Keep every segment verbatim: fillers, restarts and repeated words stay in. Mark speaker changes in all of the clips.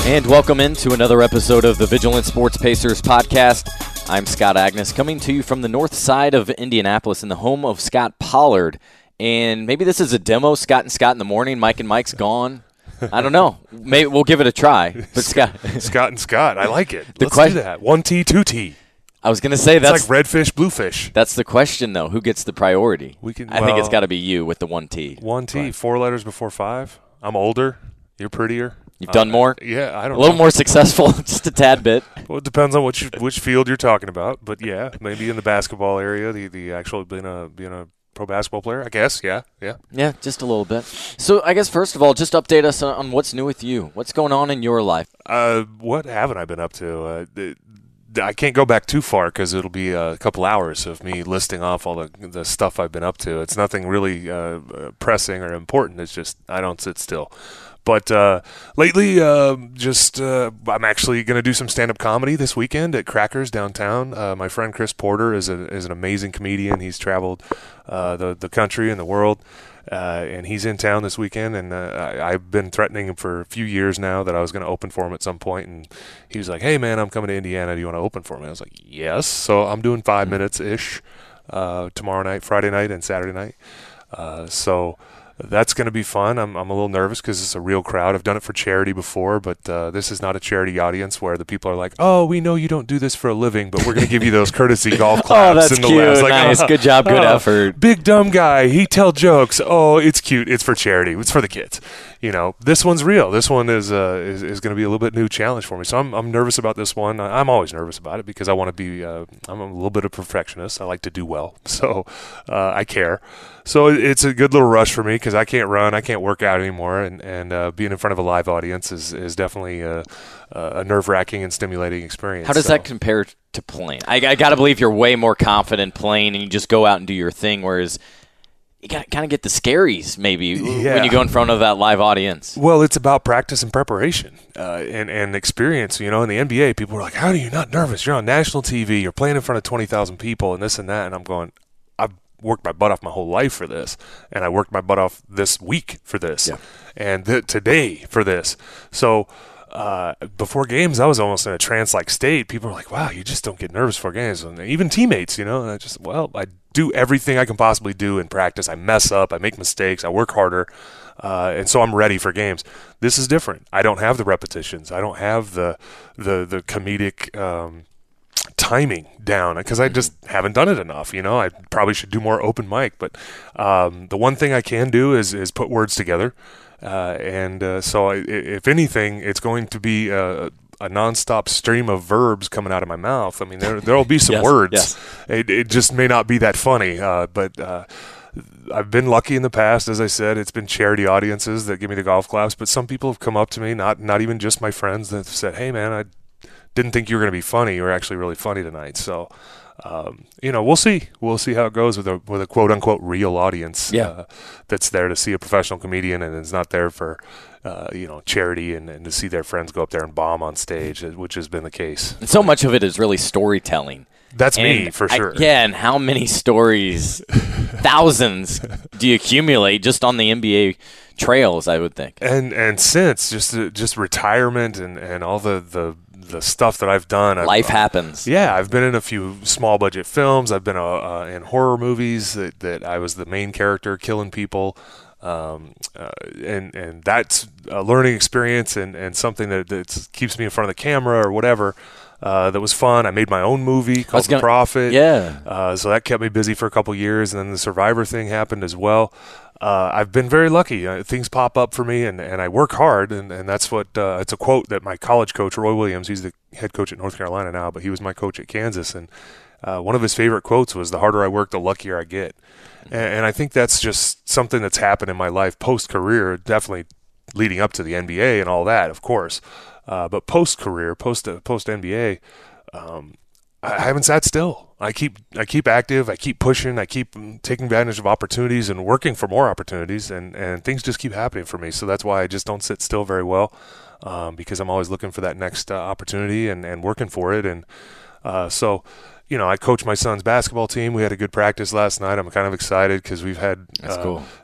Speaker 1: And welcome into another episode of the Vigilant Sports Pacers podcast. I'm Scott Agnes, coming to you from the north side of Indianapolis in the home of Scott Pollard. And maybe this is a demo, Scott and Scott in the morning. Mike and Mike's gone. I don't know. Maybe we'll give it a try. But Scott,
Speaker 2: Scott and Scott, I like it.
Speaker 1: The
Speaker 2: Let's
Speaker 1: question,
Speaker 2: do that. One T, two T.
Speaker 1: I was going to say
Speaker 2: it's
Speaker 1: that's
Speaker 2: like redfish, bluefish.
Speaker 1: That's the question, though. Who gets the priority?
Speaker 2: We can.
Speaker 1: I
Speaker 2: well,
Speaker 1: think it's got to be you with the one T.
Speaker 2: One T,
Speaker 1: but.
Speaker 2: four letters before five. I'm older. You're prettier.
Speaker 1: You've done
Speaker 2: uh,
Speaker 1: more?
Speaker 2: Yeah, I don't know.
Speaker 1: A little more successful, just a tad bit.
Speaker 2: Well, it depends on which which field you're talking about. But, yeah, maybe in the basketball area, the, the actual being a, being a pro basketball player, I guess. Yeah, yeah.
Speaker 1: Yeah, just a little bit. So I guess, first of all, just update us on, on what's new with you. What's going on in your life?
Speaker 2: Uh, what haven't I been up to? Uh, the, I can't go back too far because it'll be a couple hours of me listing off all the the stuff I've been up to. It's nothing really uh, pressing or important. It's just I don't sit still. But uh, lately, uh, just uh, I'm actually going to do some stand-up comedy this weekend at Crackers downtown. Uh, my friend Chris Porter is a is an amazing comedian. He's traveled uh, the the country and the world, uh, and he's in town this weekend. And uh, I, I've been threatening him for a few years now that I was going to open for him at some point. And he was like, "Hey man, I'm coming to Indiana. Do you want to open for me?" I was like, "Yes." So I'm doing five minutes ish uh, tomorrow night, Friday night, and Saturday night. Uh, so. That's going to be fun. I'm I'm a little nervous because it's a real crowd. I've done it for charity before, but uh, this is not a charity audience where the people are like, "Oh, we know you don't do this for a living, but we're going to give you those courtesy golf claps."
Speaker 1: Oh, that's
Speaker 2: in the
Speaker 1: cute.
Speaker 2: last. Like,
Speaker 1: nice.
Speaker 2: Uh,
Speaker 1: Good job. Good
Speaker 2: uh,
Speaker 1: effort.
Speaker 2: Big dumb guy. He tell jokes. Oh, it's cute. It's for charity. It's for the kids. You know, this one's real. This one is uh, is, is going to be a little bit new challenge for me. So I'm I'm nervous about this one. I'm always nervous about it because I want to be. Uh, I'm a little bit of a perfectionist. I like to do well, so uh, I care. So it's a good little rush for me because I can't run, I can't work out anymore, and and uh, being in front of a live audience is is definitely a, a nerve-wracking and stimulating experience.
Speaker 1: How does
Speaker 2: so.
Speaker 1: that compare to playing? I, I got to believe you're way more confident playing, and you just go out and do your thing, whereas you got to kind of get the scaries maybe
Speaker 2: yeah.
Speaker 1: when you go in front of that live audience.
Speaker 2: Well, it's about practice and preparation uh, and, and experience. You know, in the N B A, people are like, how are you not nervous? You're on national T V. You're playing in front of twenty thousand people and this and that. And I'm going, I've worked my butt off my whole life for this. And I worked my butt off this week for this.
Speaker 1: Yeah.
Speaker 2: And th- today for this. So uh, before games, I was almost in a trance-like state. People are like, wow, you just don't get nervous before games. And even teammates, you know, and I just, well, I do everything I can possibly do in practice. I mess up. I make mistakes. I work harder. Uh, and so I'm ready for games. This is different. I don't have the repetitions. I don't have the the the comedic um, timing down because I just haven't done it enough. You know, I probably should do more open mic. But um, the one thing I can do is is put words together. Uh, and uh, so I, if anything, it's going to be a, a nonstop stream of verbs coming out of my mouth. I mean, there there'll be some
Speaker 1: yes,
Speaker 2: words.
Speaker 1: Yes.
Speaker 2: It, it just may not be that funny, uh, but uh, I've been lucky in the past. As I said, it's been charity audiences that give me the golf claps. But some people have come up to me, not not even just my friends, that have said, "Hey, man, I didn't think you were going to be funny. You were actually really funny tonight." So. Um, you know, we'll see. We'll see how it goes with a with a quote unquote real audience.
Speaker 1: Yeah.
Speaker 2: Uh, that's there to see a professional comedian and is not there for uh, you know charity and, and to see their friends go up there and bomb on stage, which has been the case.
Speaker 1: And so much of it is really storytelling.
Speaker 2: That's
Speaker 1: and
Speaker 2: me for sure.
Speaker 1: I, yeah, and how many stories, thousands, do you accumulate just on the N B A trails? I would think.
Speaker 2: And and since just just retirement and, and all the, the the stuff that I've done,
Speaker 1: life
Speaker 2: I've,
Speaker 1: happens.
Speaker 2: Yeah, I've been in a few small budget films. I've been uh, uh, in horror movies that, that I was the main character killing people. Um, uh, and and that's a learning experience and, and something that that keeps me in front of the camera or whatever. Uh, that was fun. I made my own movie called
Speaker 1: gonna,
Speaker 2: The Prophet.
Speaker 1: Yeah.
Speaker 2: Uh, so that kept me busy for a couple years, and then the Survivor thing happened as well. Uh, I've been very lucky. Uh, things pop up for me, and, and I work hard, and, and that's what uh, it's a quote that my college coach, Roy Williams, he's the head coach at North Carolina now, but he was my coach at Kansas, and uh, one of his favorite quotes was, "The harder I work, the luckier I get." And, and I think that's just something that's happened in my life post-career, definitely leading up to the N B A and all that, of course. Uh, but post-career, post post N B A, um, I haven't sat still. I keep I keep active. I keep pushing. I keep taking advantage of opportunities and working for more opportunities, and, and things just keep happening for me. So that's why I just don't sit still very well, um, because I'm always looking for that next uh, opportunity and, and working for it. And uh, so, you know, I coach my son's basketball team. We had a good practice last night. I'm kind of excited because we've had
Speaker 1: That's
Speaker 2: uh,
Speaker 1: cool.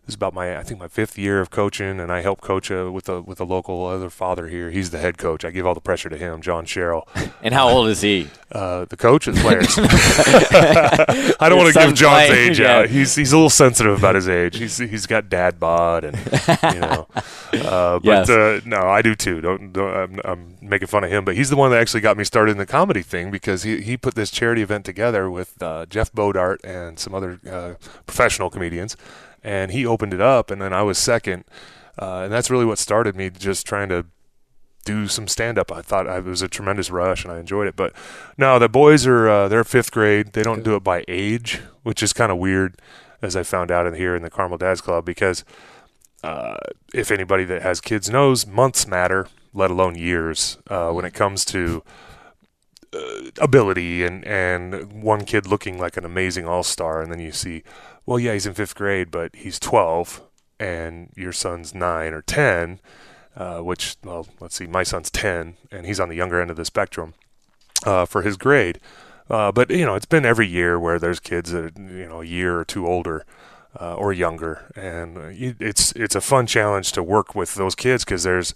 Speaker 2: this is about my, I think my fifth year of coaching, and I help coach uh, with a with a local other father here. He's the head coach. I give all the pressure to him, John Sherrill.
Speaker 1: And how old is he?
Speaker 2: Uh, the coach or the players? I don't want to give John's playing, age yeah. out. He's he's a little sensitive about his age. He's he's got dad bod, and you know. Uh, but yes. uh, no, I do too. Don't, don't I'm, I'm making fun of him, but he's the one that actually got me started in the comedy thing, because he he put this charity event together with uh, Jeff Bodart and some other uh, professional comedians. And he opened it up, and then I was second. Uh, and that's really what started me just trying to do some stand-up. I thought I, it was a tremendous rush, and I enjoyed it. But no, the boys are uh, they're fifth grade. They don't do it by age, which is kind of weird, as I found out in here in the Carmel Dads Club, because uh, if anybody that has kids knows, months matter, let alone years, uh, when it comes to uh, ability and, and one kid looking like an amazing all-star, and then you see, well, yeah, he's in fifth grade, but he's twelve, and your son's nine or ten, uh, which, well, let's see, my son's ten, and he's on the younger end of the spectrum uh, for his grade. Uh, but, you know, it's been every year where there's kids that are, you know, a year or two older uh, or younger, and uh, it's it's a fun challenge to work with those kids, because there's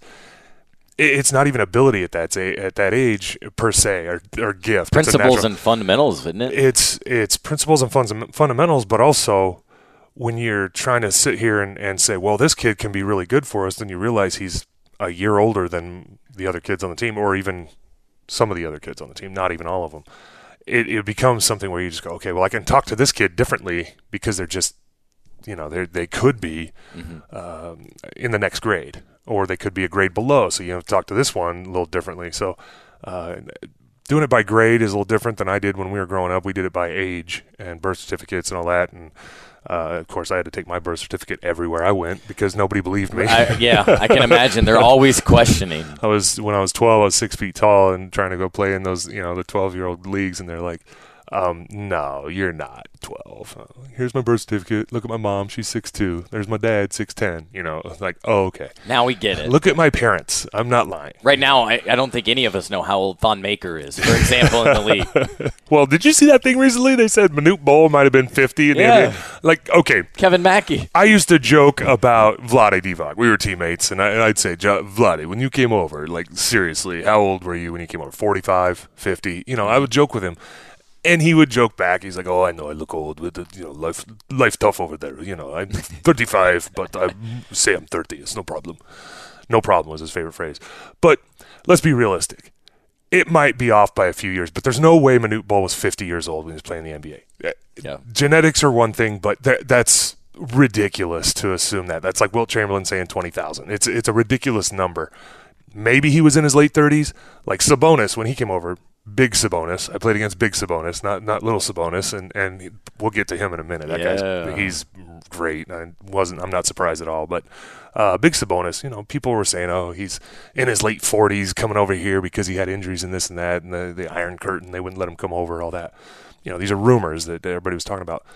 Speaker 2: it's not even ability at that at that age per se, or, or gift.
Speaker 1: Principles and fundamentals, isn't it?
Speaker 2: It's it's principles and fundamentals, but also when you're trying to sit here and, and say, well, this kid can be really good for us, then you realize he's a year older than the other kids on the team, or even some of the other kids on the team, not even all of them. It, it becomes something where you just go, okay, well, I can talk to this kid differently, because they're just, you know, they they could be mm-hmm. um, in the next grade, or they could be a grade below. So you have to talk to this one a little differently. So uh, doing it by grade is a little different than I did when we were growing up. We did it by age and birth certificates and all that. And uh, of course, I had to take my birth certificate everywhere I went, because nobody believed me.
Speaker 1: I, yeah, I can imagine. They're always questioning.
Speaker 2: I was when I was twelve, I was six feet tall and trying to go play in those, you know, the twelve-year-old leagues, and they're like, Um, no, you're not twelve. Uh, here's my birth certificate. Look at my mom. She's six two. There's my dad, six ten. You know, like, oh, okay.
Speaker 1: Now we get it.
Speaker 2: Look at my parents. I'm not lying.
Speaker 1: Right now, I, I don't think any of us know how old Thon Maker is, for example, in the league.
Speaker 2: Well, did you see that thing recently? They said Manute Bol might have been fifty. In
Speaker 1: yeah.
Speaker 2: the N B A. Like, okay.
Speaker 1: Kevin Mackey.
Speaker 2: I used to joke about Vlade Divac. We were teammates, and, I, and I'd say, Vlade, when you came over, like, seriously, how old were you when you came over? forty-five, fifty? You know, I would joke with him. And he would joke back. He's like, "Oh, I know I look old, but you know, life, life tough over there. You know, I'm thirty-five, but I say I'm thirty. It's no problem. No problem," was his favorite phrase. But let's be realistic. It might be off by a few years, but there's no way Manute Bol was fifty years old when he was playing the N B A.
Speaker 1: Yeah.
Speaker 2: Genetics are one thing, but th- that's ridiculous to assume that. That's like Wilt Chamberlain saying twenty thousand. It's it's a ridiculous number. Maybe he was in his late thirties, like Sabonis when he came over. Big Sabonis. I played against Big Sabonis, not not little Sabonis, and, and he, we'll get to him in a minute. That
Speaker 1: yeah.
Speaker 2: guy's he's great. I wasn't. I'm not surprised at all. But uh, Big Sabonis, you know, people were saying, oh, he's in his late forties, coming over here because he had injuries and this and that, and the, the Iron Curtain, they wouldn't let him come over, all that. You know, these are rumors that everybody was talking about.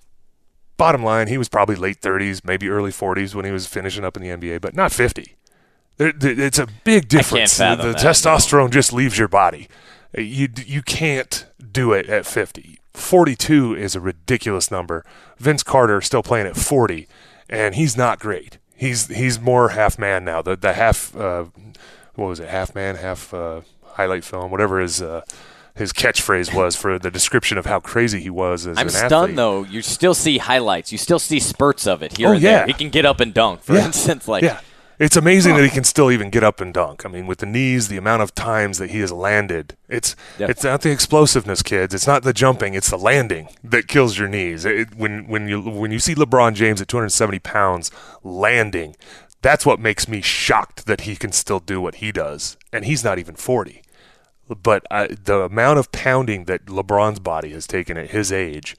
Speaker 2: Bottom line, he was probably late thirties, maybe early forties when he was finishing up in the N B A, but not fifty. There, there, it's a big difference.
Speaker 1: I can't fathom
Speaker 2: the
Speaker 1: that,
Speaker 2: testosterone
Speaker 1: no.
Speaker 2: just leaves your body. You you can't do it at fifty. forty-two is a ridiculous number. Vince Carter still playing at forty, and he's not great. He's he's more half man now. The the half uh, what was it? Half man, half uh, highlight film, whatever his uh, his catchphrase was for the description of how crazy he was as
Speaker 1: I'm
Speaker 2: an
Speaker 1: stunned
Speaker 2: athlete.
Speaker 1: though. You still see highlights. You still see spurts of it here
Speaker 2: oh,
Speaker 1: and
Speaker 2: yeah.
Speaker 1: there. He can get up and dunk, for
Speaker 2: yeah.
Speaker 1: instance. Like
Speaker 2: yeah. It's amazing oh. that he can still even get up and dunk. I mean, with the knees, the amount of times that he has landed. It's yep. it's not the explosiveness, kids. It's not the jumping. It's the landing that kills your knees. It, when when you when you see LeBron James at two hundred seventy pounds landing, that's what makes me shocked that he can still do what he does. And he's not even forty. But I, the amount of pounding that LeBron's body has taken at his age,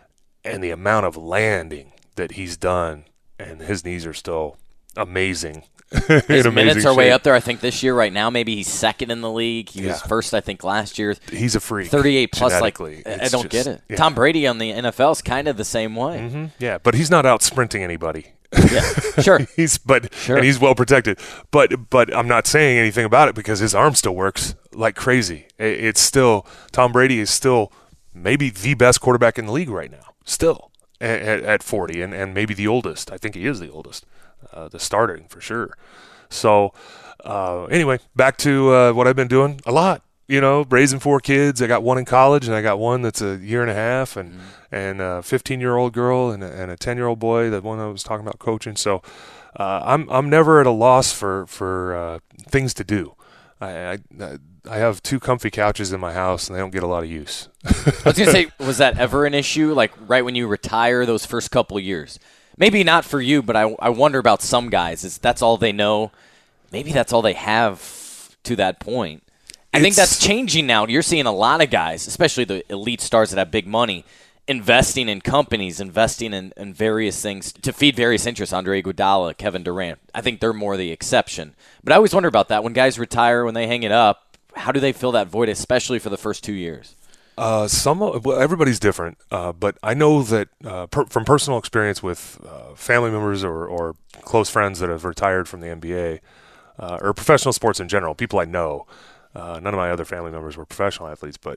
Speaker 2: and the amount of landing that he's done, and his knees are still amazing.
Speaker 1: His
Speaker 2: amazing
Speaker 1: minutes are
Speaker 2: shape.
Speaker 1: way up there. I think this year, right now, maybe he's second in the league. He
Speaker 2: yeah.
Speaker 1: was first, I think, last year.
Speaker 2: He's a freak.
Speaker 1: thirty-eight plus, like,
Speaker 2: it's
Speaker 1: I don't
Speaker 2: just,
Speaker 1: get it.
Speaker 2: Yeah.
Speaker 1: Tom Brady on the N F L is kind of the same way.
Speaker 2: Mm-hmm. Yeah, but he's not out sprinting anybody.
Speaker 1: Yeah, sure.
Speaker 2: he's but
Speaker 1: sure.
Speaker 2: and he's well protected. But but I'm not saying anything about it because his arm still works like crazy. It, it's still Tom Brady is still maybe the best quarterback in the league right now. Still. at, at forty, and, and maybe the oldest. I think he is the oldest, uh, the starting for sure. So uh, anyway, back to uh, what I've been doing a lot. You know, raising four kids. I got one in college, and I got one that's a year and a half, and mm-hmm. and a fifteen-year-old girl, and a, and a ten-year-old boy. That one I was talking about coaching. So uh, I'm I'm never at a loss for for uh, things to do. I, I I have two comfy couches in my house, and they don't get a lot of use.
Speaker 1: I was gonna say, was that ever an issue? Like right when you retire, those first couple of years, maybe not for you, but I I wonder about some guys. Is that's all they know? Maybe that's all they have to that point. I it's, think that's changing now. You're seeing a lot of guys, especially the elite stars that have big money, investing in companies, investing in, in various things to feed various interests. Andre Iguodala, Kevin Durant. I think they're more the exception. But I always wonder about that. When guys retire, when they hang it up, how do they fill that void, especially for the first two years?
Speaker 2: Uh, some well, everybody's different, uh, but I know that uh, per, from personal experience with uh, family members or, or close friends that have retired from the N B A uh, or professional sports in general, people I know. Uh, none of my other family members were professional athletes, but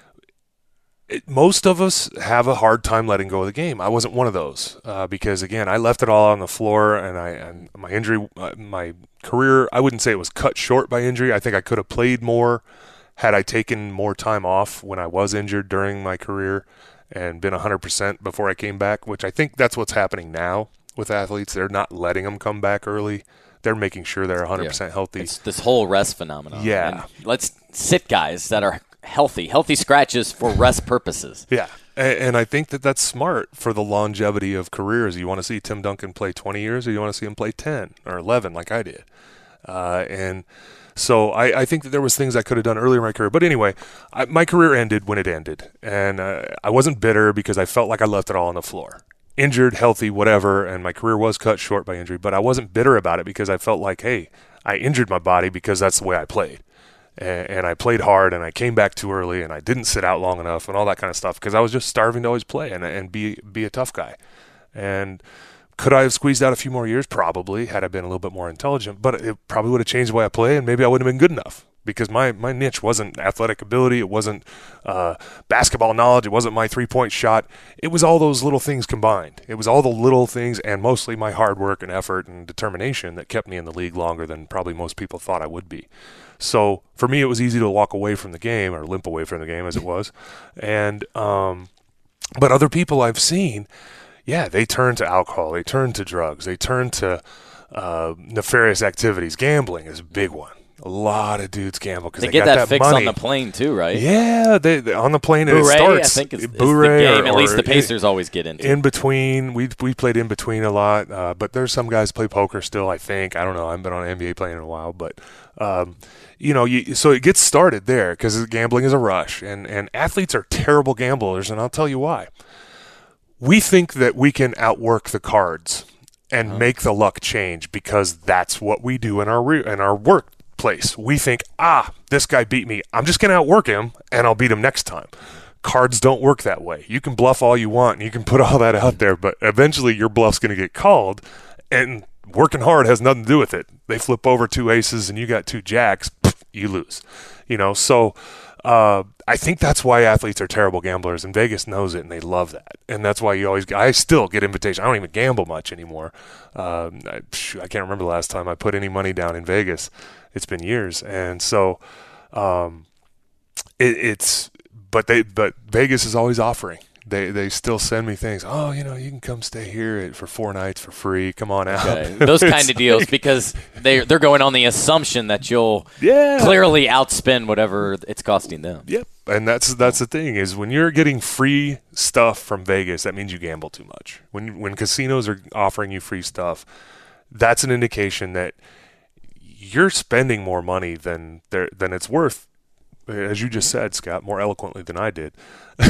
Speaker 2: it, most of us have a hard time letting go of the game. I wasn't one of those uh, because, again, I left it all on the floor, and I and my injury, uh, my career, I wouldn't say it was cut short by injury. I think I could have played more had I taken more time off when I was injured during my career and been one hundred percent before I came back, which I think that's what's happening now with athletes. They're not letting them come back early. They're making sure they're one hundred percent yeah. healthy.
Speaker 1: It's this whole rest phenomenon.
Speaker 2: Yeah.
Speaker 1: And let's sit guys that are healthy, healthy scratches for rest purposes.
Speaker 2: Yeah. And, and I think that that's smart for the longevity of careers. You want to see Tim Duncan play twenty years, or you want to see him play ten or eleven like I did. Uh, and so I, I think that there was things I could have done earlier in my career. But anyway, I, my career ended when it ended. And uh, I wasn't bitter because I felt like I left it all on the floor. Injured, healthy, whatever, and my career was cut short by injury, but I wasn't bitter about it because I felt like, hey, I injured my body because that's the way I played. And, and I played hard, and I came back too early, and I didn't sit out long enough, and all that kind of stuff because I was just starving to always play and, and be be a tough guy. And could I have squeezed out a few more years? Probably, had I been a little bit more intelligent, but it probably would have changed the way I play, and maybe I wouldn't have been good enough. Because my, my niche wasn't athletic ability, it wasn't uh, basketball knowledge, it wasn't my three-point shot. It was all those little things combined. It was all the little things and mostly my hard work and effort and determination that kept me in the league longer than probably most people thought I would be. So for me, it was easy to walk away from the game, or limp away from the game as it was. And um, but other people I've seen, yeah, they turn to alcohol, they turn to drugs, they turn to uh, nefarious activities. Gambling is a big one. A lot of dudes gamble because they, they
Speaker 1: get
Speaker 2: got
Speaker 1: that,
Speaker 2: that
Speaker 1: fix
Speaker 2: money.
Speaker 1: on the plane too, right?
Speaker 2: Yeah, they, they on the plane.
Speaker 1: Bure,
Speaker 2: it starts.
Speaker 1: I think, is,
Speaker 2: Bure,
Speaker 1: is the game.
Speaker 2: Or,
Speaker 1: At least the
Speaker 2: or
Speaker 1: Pacers
Speaker 2: in,
Speaker 1: always get into.
Speaker 2: In between, we we played in between a lot, uh, but there's some guys play poker still. I think I don't know. I haven't been on N B A playing in a while, but um, you know, you, so it gets started there because gambling is a rush, and and athletes are terrible gamblers, and I'll tell you why. We think that we can outwork the cards and oh. make the luck change because that's what we do in our re- in our work. Place. We think, ah, this guy beat me. I'm just going to outwork him, and I'll beat him next time. Cards don't work that way. You can bluff all you want, and you can put all that out there, but eventually your bluff's going to get called, and working hard has nothing to do with it. They flip over two aces, and you got two jacks, you lose. You know, so uh, I think that's why athletes are terrible gamblers, and Vegas knows it, and they love that. And that's why you always – I still get invitations. I don't even gamble much anymore. Uh, I, I can't remember the last time I put any money down in Vegas. It's been years, and so um, it, it's. But they, but Vegas is always offering. They, they still send me things. Oh, you know, you can come stay here for four nights for free. Come on out.
Speaker 1: Okay. Those kind of deals like, because they they're going on the assumption that you'll
Speaker 2: yeah.
Speaker 1: clearly outspend whatever it's costing them.
Speaker 2: Yep, and that's that's the thing is when you're getting free stuff from Vegas, that means you gamble too much. When when casinos are offering you free stuff, that's an indication that you're spending more money than there than it's worth, as you just said, Scott, more eloquently than I did.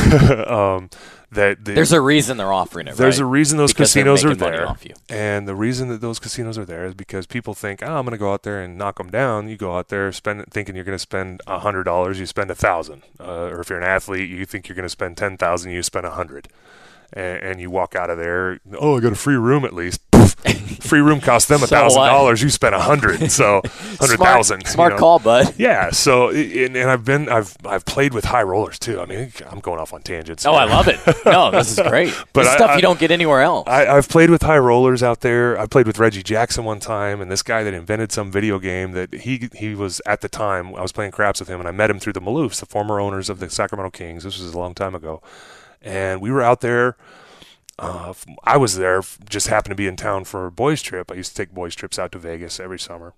Speaker 2: um, that the,
Speaker 1: there's a reason they're offering it.
Speaker 2: There's
Speaker 1: right?
Speaker 2: a reason those
Speaker 1: because
Speaker 2: casinos are there,
Speaker 1: off you.
Speaker 2: And the reason that those casinos are there is because people think, oh, I'm going to go out there and knock them down. You go out there spend thinking you're going to spend a hundred dollars, you spend a thousand. Uh, or if you're an athlete, you think you're going to spend ten thousand, you spend a hundred. And, and you walk out of there, oh, I got a free room at least. free room cost them a thousand dollars. You spent a hundred, so hundred thousand.
Speaker 1: Smart, smart
Speaker 2: you know?
Speaker 1: call, bud.
Speaker 2: Yeah. So, and, and I've been, I've, I've played with high rollers too. I mean, I'm going off on tangents.
Speaker 1: Oh, I love it. No, this is great. But this I, stuff I, you don't get anywhere else.
Speaker 2: I, I've played with high rollers out there. I played with Reggie Jackson one time, and this guy that invented some video game that he he was at the time. I was playing craps with him, and I met him through the Maloofs, the former owners of the Sacramento Kings. This was a long time ago, and we were out there. Uh, I was there, just happened to be in town for a boys' trip. I used to take boys' trips out to Vegas every summer.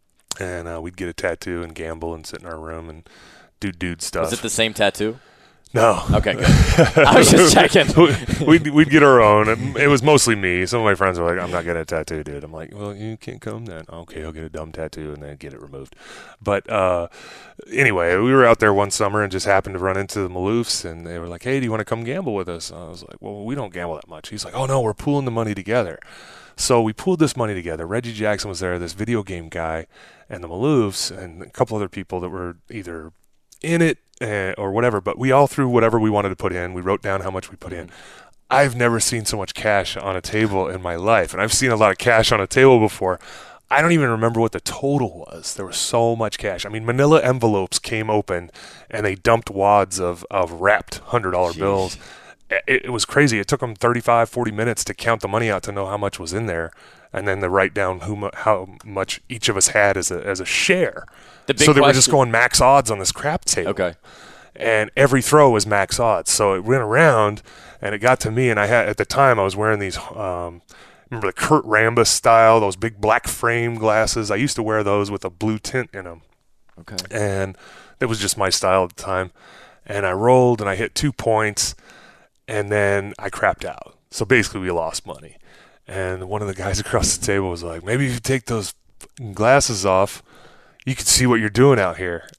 Speaker 2: And uh, we'd get a tattoo and gamble and sit in our room and do dude stuff.
Speaker 1: Was it the same tattoo?
Speaker 2: No.
Speaker 1: Okay, good. I was just checking.
Speaker 2: we'd, we'd get our own. It was mostly me. Some of my friends were like, I'm not getting a tattoo, dude. I'm like, well, you can't come then. Okay, I'll get a dumb tattoo and then get it removed. But uh, anyway, we were out there one summer and just happened to run into the Maloofs, and they were like, hey, do you want to come gamble with us? And I was like, well, we don't gamble that much. He's like, oh, no, we're pooling the money together. So we pooled this money together. Reggie Jackson was there, this video game guy, and the Maloofs, and a couple other people that were either in it uh, or whatever, but we all threw whatever we wanted to put in. We wrote down how much we put in. I've never seen so much cash on a table in my life, and I've seen a lot of cash on a table before. I don't even remember what the total was. There was so much cash. I mean, manila envelopes came open, and they dumped wads of, of wrapped one hundred dollar bills. It, it was crazy. It took them thirty-five, forty minutes to count the money out to know how much was in there, and then to write down who how much each of us had as a as a share. The big so they question. were just going max odds on this crap table.
Speaker 1: Okay.
Speaker 2: And every throw was max odds. So it went around, and it got to me, and I had at the time I was wearing these um, remember the Kurt Rambis style, those big black frame glasses. I used to wear those with a blue tint in them.
Speaker 1: Okay.
Speaker 2: And it was just my style at the time. And I rolled, and I hit two points, and then I crapped out. So basically we lost money. And one of the guys across the table was like, maybe if you take those glasses off, you can see what you're doing out here.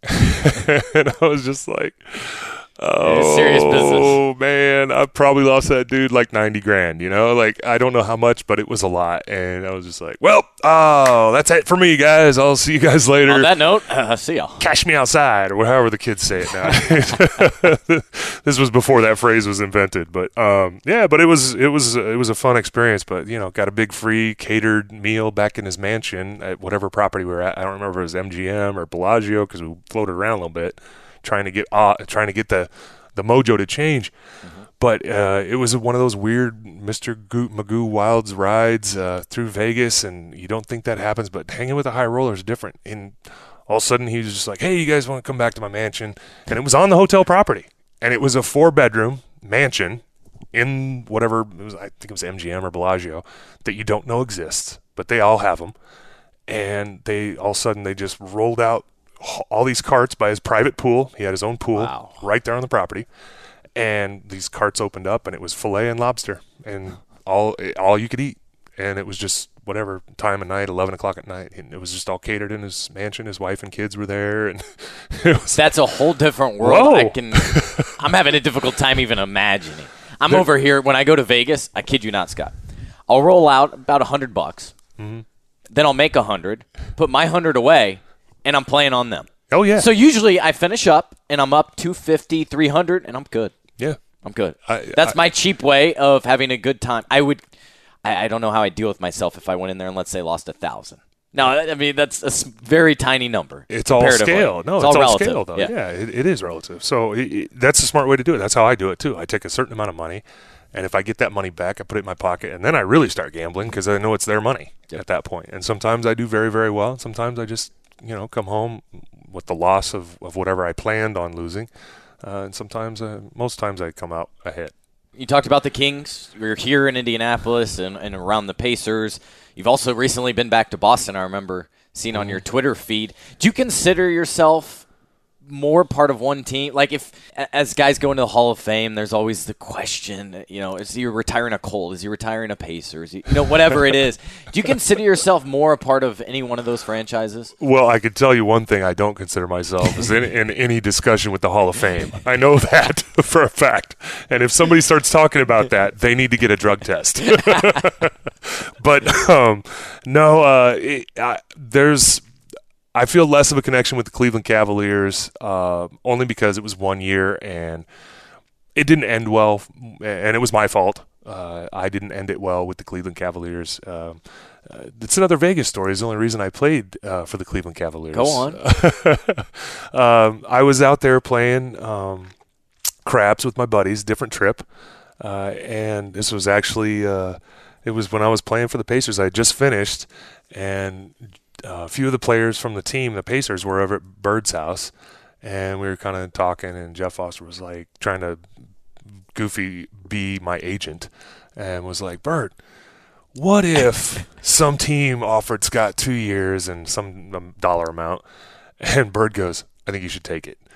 Speaker 2: And I was just like, oh,
Speaker 1: serious business.
Speaker 2: Man, I probably lost that dude like ninety grand, you know? Like, I don't know how much, but it was a lot. And I was just like, well, oh, that's it for me, guys. I'll see you guys later.
Speaker 1: On that note, uh, see y'all.
Speaker 2: Cash me outside, or however the kids say it now. This was before that phrase was invented. But, um, yeah, but it was it was, it was a fun experience. But, you know, got a big free catered meal back in his mansion at whatever property we were at. I don't remember if it was M G M or Bellagio because we floated around a little bit. Trying to get uh, trying to get the, the mojo to change, mm-hmm. but uh, it was one of those weird Mister Go- Magoo Wilds rides uh, through Vegas, and you don't think that happens, but hanging with a high roller is different. And all of a sudden, he was just like, "Hey, you guys want to come back to my mansion?" And it was on the hotel property, and it was a four bedroom mansion in whatever it was. I think it was M G M or Bellagio that you don't know exists, but they all have them. And they all of a sudden they just rolled out all these carts by his private pool. He had his own pool
Speaker 1: wow.
Speaker 2: right there on the property, and these carts opened up, and it was filet and lobster, and all all you could eat, and it was just whatever time of night, eleven o'clock at night, and it was just all catered in his mansion. His wife and kids were there, and it was,
Speaker 1: that's a whole different world.
Speaker 2: Whoa.
Speaker 1: I can, I'm having a difficult time even imagining. I'm there, over here when I go to Vegas. I kid you not, Scott. I'll roll out about a hundred bucks,
Speaker 2: mm-hmm.
Speaker 1: then I'll make a hundred, put my hundred away. And I'm playing on them.
Speaker 2: Oh, yeah.
Speaker 1: So usually I finish up, and I'm up two fifty, three hundred, and I'm good.
Speaker 2: Yeah.
Speaker 1: I'm good.
Speaker 2: I,
Speaker 1: That's
Speaker 2: I,
Speaker 1: my cheap way of having a good time. I would, I, I don't know how I'd deal with myself if I went in there and, let's say, lost a thousand. No, I mean, that's a very tiny number.
Speaker 2: It's all scale. No,
Speaker 1: it's,
Speaker 2: it's
Speaker 1: all,
Speaker 2: all
Speaker 1: relative.
Speaker 2: scale, though.
Speaker 1: Yeah,
Speaker 2: yeah it, it is relative. So it, it, that's a smart way to do it. That's how I do it, too. I take a certain amount of money, and if I get that money back, I put it in my pocket, and then I really start gambling because I know it's their money yep. at that point. And sometimes I do very, very well, and sometimes I just, you know, come home with the loss of, of whatever I planned on losing. Uh, and sometimes, uh, most times I come out ahead.
Speaker 1: You talked about the Kings. We're here in Indianapolis and, and around the Pacers. You've also recently been back to Boston, I remember seeing on your Twitter feed. Do you consider yourself more part of one team? Like, if as guys go into the Hall of Fame, there's always the question, you know, is he retiring a Colt? Is he retiring a Pacers? You know, whatever it is. Do you consider yourself more a part of any one of those franchises?
Speaker 2: Well, I could tell you one thing I don't consider myself is in, in any discussion with the Hall of Fame. I know that for a fact. And if somebody starts talking about that, they need to get a drug test. But um, no, uh, it, I, there's I feel less of a connection with the Cleveland Cavaliers uh, only because it was one year and it didn't end well, and it was my fault. Uh, I didn't end it well with the Cleveland Cavaliers. Uh, Uh, it's another Vegas story. It's the only reason I played uh, for the Cleveland Cavaliers.
Speaker 1: Go on.
Speaker 2: um, I was out there playing um, craps with my buddies, different trip, uh, and this was actually uh, it was when I was playing for the Pacers. I had just finished, and uh, a few of the players from the team, the Pacers, were over at Bird's house, and we were kind of talking, and Jeff Foster was like trying to goofy be my agent, and was like, Bird, what if some team offered Scott two years and some um, dollar amount? And Bird goes, I think you should take it.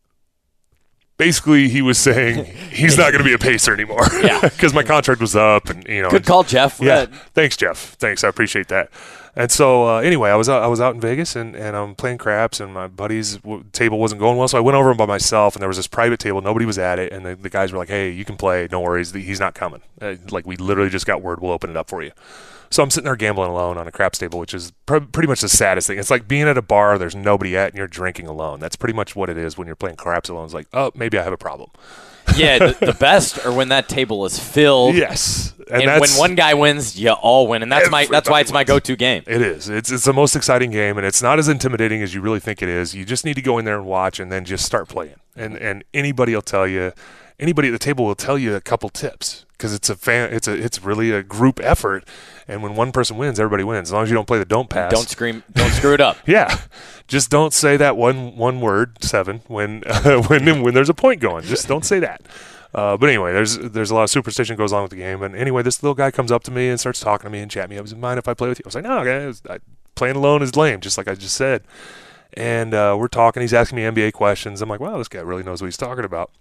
Speaker 2: Basically, he was saying he's not going to be a Pacer anymore.
Speaker 1: Yeah.
Speaker 2: Because my contract was up. And you know,
Speaker 1: Good call, Jeff.
Speaker 2: Yeah. Thanks, Jeff. Thanks. I appreciate that. And so, uh, anyway, I was out, I was out in Vegas, and, and I'm playing craps, and my buddy's w- table wasn't going well, so I went over by myself, and there was this private table. Nobody was at it, and the, the guys were like, hey, you can play. No worries. He's not coming. Uh, like, we literally just got word. We'll open it up for you. So I'm sitting there gambling alone on a craps table, which is pr- pretty much the saddest thing. It's like being at a bar, there's nobody at, and you're drinking alone. That's pretty much what it is when you're playing craps alone. It's like, oh, maybe I have a problem.
Speaker 1: Yeah, the, the best are when that table is filled.
Speaker 2: Yes.
Speaker 1: And, and when one guy wins, you all win, and that's my that's why it's my go-to game.
Speaker 2: It is. It's it's the most exciting game, and it's not as intimidating as you really think it is. You just need to go in there and watch, and then just start playing. And and anybody will tell you, anybody at the table will tell you a couple tips, because it's a fan, it's a it's really a group effort. And when one person wins, everybody wins. As long as you don't play the don't pass.
Speaker 1: Don't scream. Don't screw it up.
Speaker 2: Yeah, just don't say that one one word seven when uh, when when there's a point going. Just don't say that. Uh, but anyway, there's there's a lot of superstition goes along with the game. And anyway, this little guy comes up to me and starts talking to me and chatting me up. Does it mind if I play with you? I was like, no, guys, I, playing alone is lame, just like I just said. And uh, we're talking. He's asking me N B A questions. I'm like, wow, this guy really knows what he's talking about.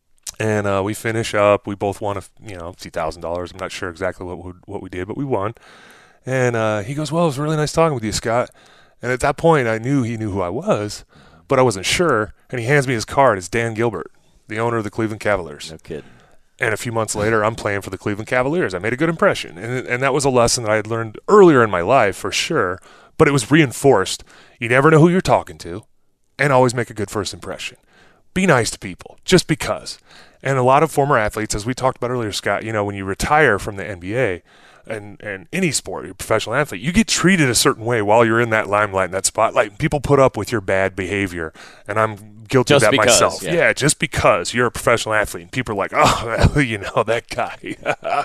Speaker 2: And uh, we finish up. We both won a you know few thousand dollars. I'm not sure exactly what we, what we did, but we won. And uh, he goes, well, it was really nice talking with you, Scott. And at that point, I knew he knew who I was, but I wasn't sure. And he hands me his card. It's Dan Gilbert, the owner of the Cleveland Cavaliers.
Speaker 1: No kidding.
Speaker 2: And a few months later, I'm playing for the Cleveland Cavaliers. I made a good impression. And, and that was a lesson that I had learned earlier in my life, for sure. But it was reinforced. You never know who you're talking to, and always make a good first impression. Be nice to people, just because. And a lot of former athletes, as we talked about earlier, Scott, you know, when you retire from the N B A and, and any sport, you're a professional athlete, you get treated a certain way while you're in that limelight, in that spotlight. People put up with your bad behavior, and I'm guilty
Speaker 1: just
Speaker 2: of that
Speaker 1: because,
Speaker 2: myself.
Speaker 1: Yeah.
Speaker 2: yeah, just because you're a professional athlete, and people are like, oh, well, you know, that guy.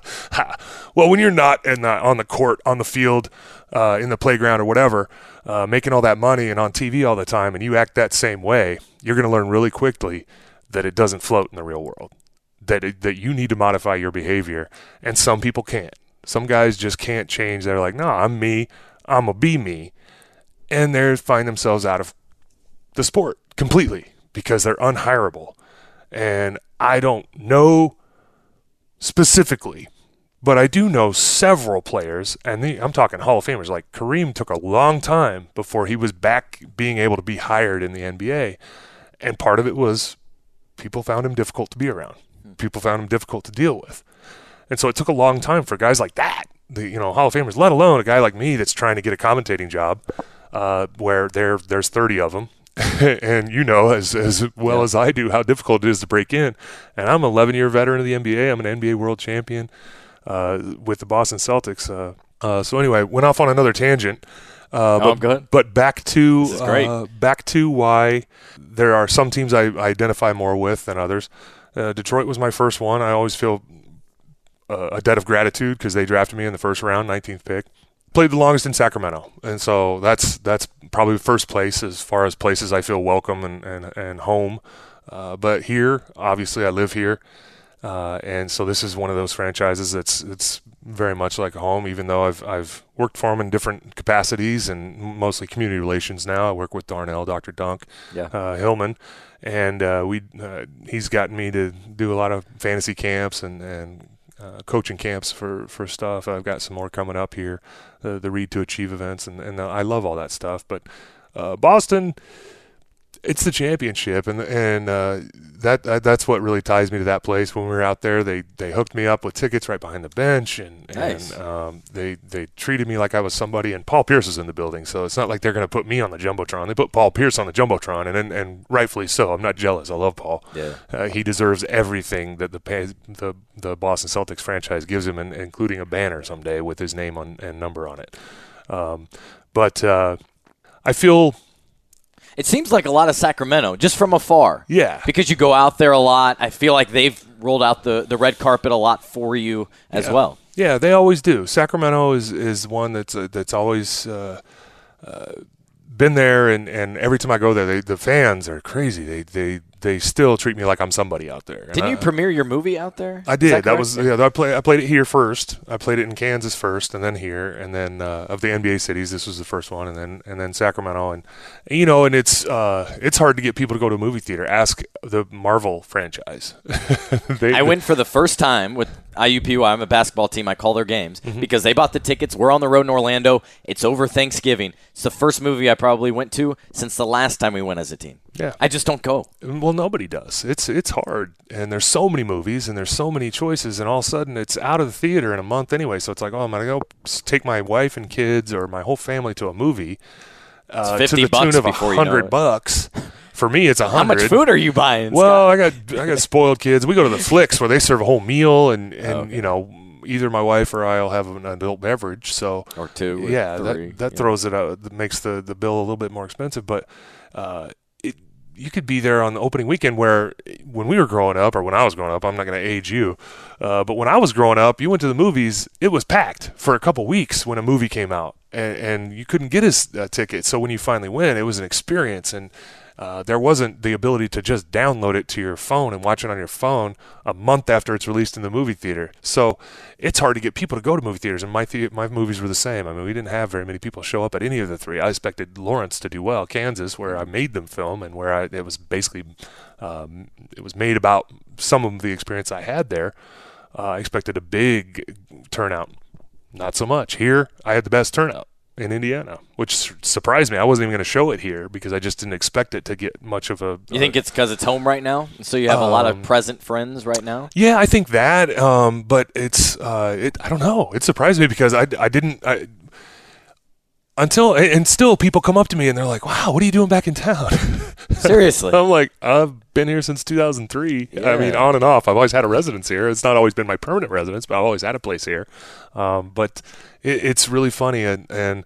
Speaker 2: Well, when you're not in the, on the court, on the field, uh, in the playground or whatever, uh, making all that money and on T V all the time, and you act that same way, you're going to learn really quickly that it doesn't float in the real world, that it, that you need to modify your behavior, and some people can't. Some guys just can't change. They're like, no, I'm me, I'm going to be me, and they find themselves out of the sport completely because they're unhireable. And I don't know specifically, but I do know several players, and the, I'm talking Hall of Famers, like Kareem took a long time before he was back being able to be hired in the N B A, and part of it was people found him difficult to be around. People found him difficult to deal with. And so it took a long time for guys like that, the you know Hall of Famers, let alone a guy like me that's trying to get a commentating job, uh, where there there's thirty of them, and you know as as well yeah. as I do how difficult it is to break in. And I'm an eleven-year veteran of the N B A. I'm an N B A world champion uh, with the Boston Celtics. Uh, uh, so anyway, went off on another tangent. Uh,
Speaker 1: oh,
Speaker 2: but,
Speaker 1: go ahead.
Speaker 2: but back to
Speaker 1: this is great.
Speaker 2: Uh, back to why there are some teams I identify more with than others. Uh, Detroit was my first one. I always feel uh, a debt of gratitude because they drafted me in the first round, nineteenth pick. Played the longest in Sacramento, and so that's that's probably first place as far as places I feel welcome and and, and home. Uh, but here, obviously, I live here, uh, and so this is one of those franchises that's it's very much like a home. Even though I've I've worked for them in different capacities and mostly community relations now. I work with Darnell, Doctor Dunk,
Speaker 1: yeah.
Speaker 2: uh, Hillman. And uh, we uh, he's gotten me to do a lot of fantasy camps and, and uh, coaching camps for, for stuff. I've got some more coming up here, uh, the Read to Achieve events, and, and I love all that stuff. But uh, Boston, it's the championship, and and uh, that, that that's what really ties me to that place. When we were out there, they, they hooked me up with tickets right behind the bench, and,
Speaker 1: nice.
Speaker 2: and um, they they treated me like I was somebody. And Paul Pierce is in the building, so it's not like they're going to put me on the jumbotron. They put Paul Pierce on the jumbotron, and and, and rightfully so. I'm not jealous. I love Paul.
Speaker 1: Yeah.
Speaker 2: Uh, he deserves everything that the the the Boston Celtics franchise gives him, and, including a banner someday with his name on and number on it. Um, but uh, I feel.
Speaker 1: It seems like a lot of Sacramento, just from afar.
Speaker 2: Yeah.
Speaker 1: Because you go out there a lot. I feel like they've rolled out the, the red carpet a lot for you as
Speaker 2: yeah.
Speaker 1: well.
Speaker 2: Yeah, they always do. Sacramento is, is one that's uh, that's always uh, uh, been there, and, and every time I go there, they, the fans are crazy. They they they still treat me like I'm somebody out there.
Speaker 1: Didn't
Speaker 2: I,
Speaker 1: you premiere your movie out there?
Speaker 2: I did.
Speaker 1: That,
Speaker 2: that was yeah. I played I played it here first. I played it in Kansas first, and then here, and then uh, of the N B A cities, this was the first one, and then and then Sacramento, and you know, and it's uh, it's hard to get people to go to a movie theater. Ask the Marvel franchise. they,
Speaker 1: I went for the first time with I U P Y. I'm a basketball team. I call their games mm-hmm. because they bought the tickets. We're on the road in Orlando. It's over Thanksgiving. It's the first movie I probably went to since the last time we went as a team.
Speaker 2: Yeah,
Speaker 1: I just don't go.
Speaker 2: Well, nobody does. It's it's hard, and there's so many movies, and there's so many choices, and all of a sudden it's out of the theater in a month anyway. So it's like, oh, I'm gonna go take my wife and kids or my whole family to a movie uh,
Speaker 1: it's fifty
Speaker 2: to the
Speaker 1: bucks
Speaker 2: tune of a
Speaker 1: before
Speaker 2: hundred
Speaker 1: you know
Speaker 2: bucks. For me, it's a hundred.
Speaker 1: How much food are you buying?
Speaker 2: Well,
Speaker 1: Scott?
Speaker 2: I got I got spoiled kids. We go to the Flicks where they serve a whole meal, and and
Speaker 1: okay.
Speaker 2: you know. Either my wife or I'll have an adult beverage, so
Speaker 1: or two, or
Speaker 2: yeah,
Speaker 1: three,
Speaker 2: that that
Speaker 1: yeah.
Speaker 2: throws it out, that makes the, the bill a little bit more expensive. But uh, it, you could be there on the opening weekend. Where when we were growing up, or when I was growing up, I'm not going to age you, uh, but when I was growing up, you went to the movies. It was packed for a couple weeks when a movie came out, and, and you couldn't get a, a ticket. So when you finally went, it was an experience, and Uh, there wasn't the ability to just download it to your phone and watch it on your phone a month after it's released in the movie theater. So it's hard to get people to go to movie theaters, and my the- my movies were the same. I mean, we didn't have very many people show up at any of the three. I expected Lawrence to do well, Kansas, where I made them film, and where I, it was basically um, it was made about some of the experience I had there. Uh, I expected a big turnout. Not so much. Here, I had the best turnout in Indiana, which surprised me. I wasn't even going to show it here because I just didn't expect it to get much of a...
Speaker 1: You think uh, it's because it's home right now? So you have um, a lot of present friends right now?
Speaker 2: Yeah, I think that, um, but it's... Uh, it, I don't know. It surprised me because I, I didn't... I, until... And still, people come up to me and they're like, wow, what are you doing back in town?
Speaker 1: Seriously?
Speaker 2: I'm like, I've been here since two thousand three. Yeah. I mean, on and off. I've always had a residence here. It's not always been my permanent residence, but I've always had a place here. Um, but it, it's really funny, and, and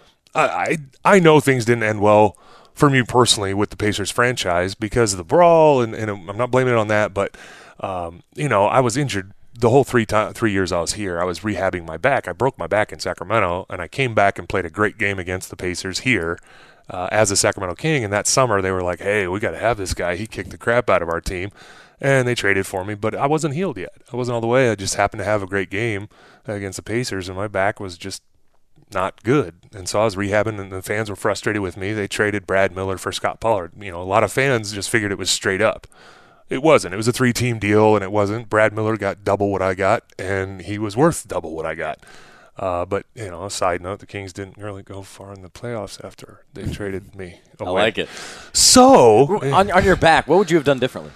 Speaker 2: I I know things didn't end well for me personally with the Pacers franchise because of the brawl, and, and I'm not blaming it on that, but um, you know, I was injured the whole three time, three years I was here. I was rehabbing my back. I broke my back in Sacramento, and I came back and played a great game against the Pacers here. Uh, as a Sacramento King, and that summer they were like, hey, we got to have this guy. He kicked the crap out of our team, and they traded for me, but I wasn't healed yet. I wasn't all the way. I just happened to have a great game against the Pacers, and my back was just not good. And so I was rehabbing, and the fans were frustrated with me. They traded Brad Miller for Scott Pollard. You know, a lot of fans just figured it was straight up. It wasn't. It was a three-team deal, and it wasn't. Brad Miller got double what I got, and he was worth double what I got. Uh, but, you know, a side note, the Kings didn't really go far in the playoffs after they traded me away.
Speaker 1: I like it.
Speaker 2: So.
Speaker 1: On, on your back, what would you have done differently?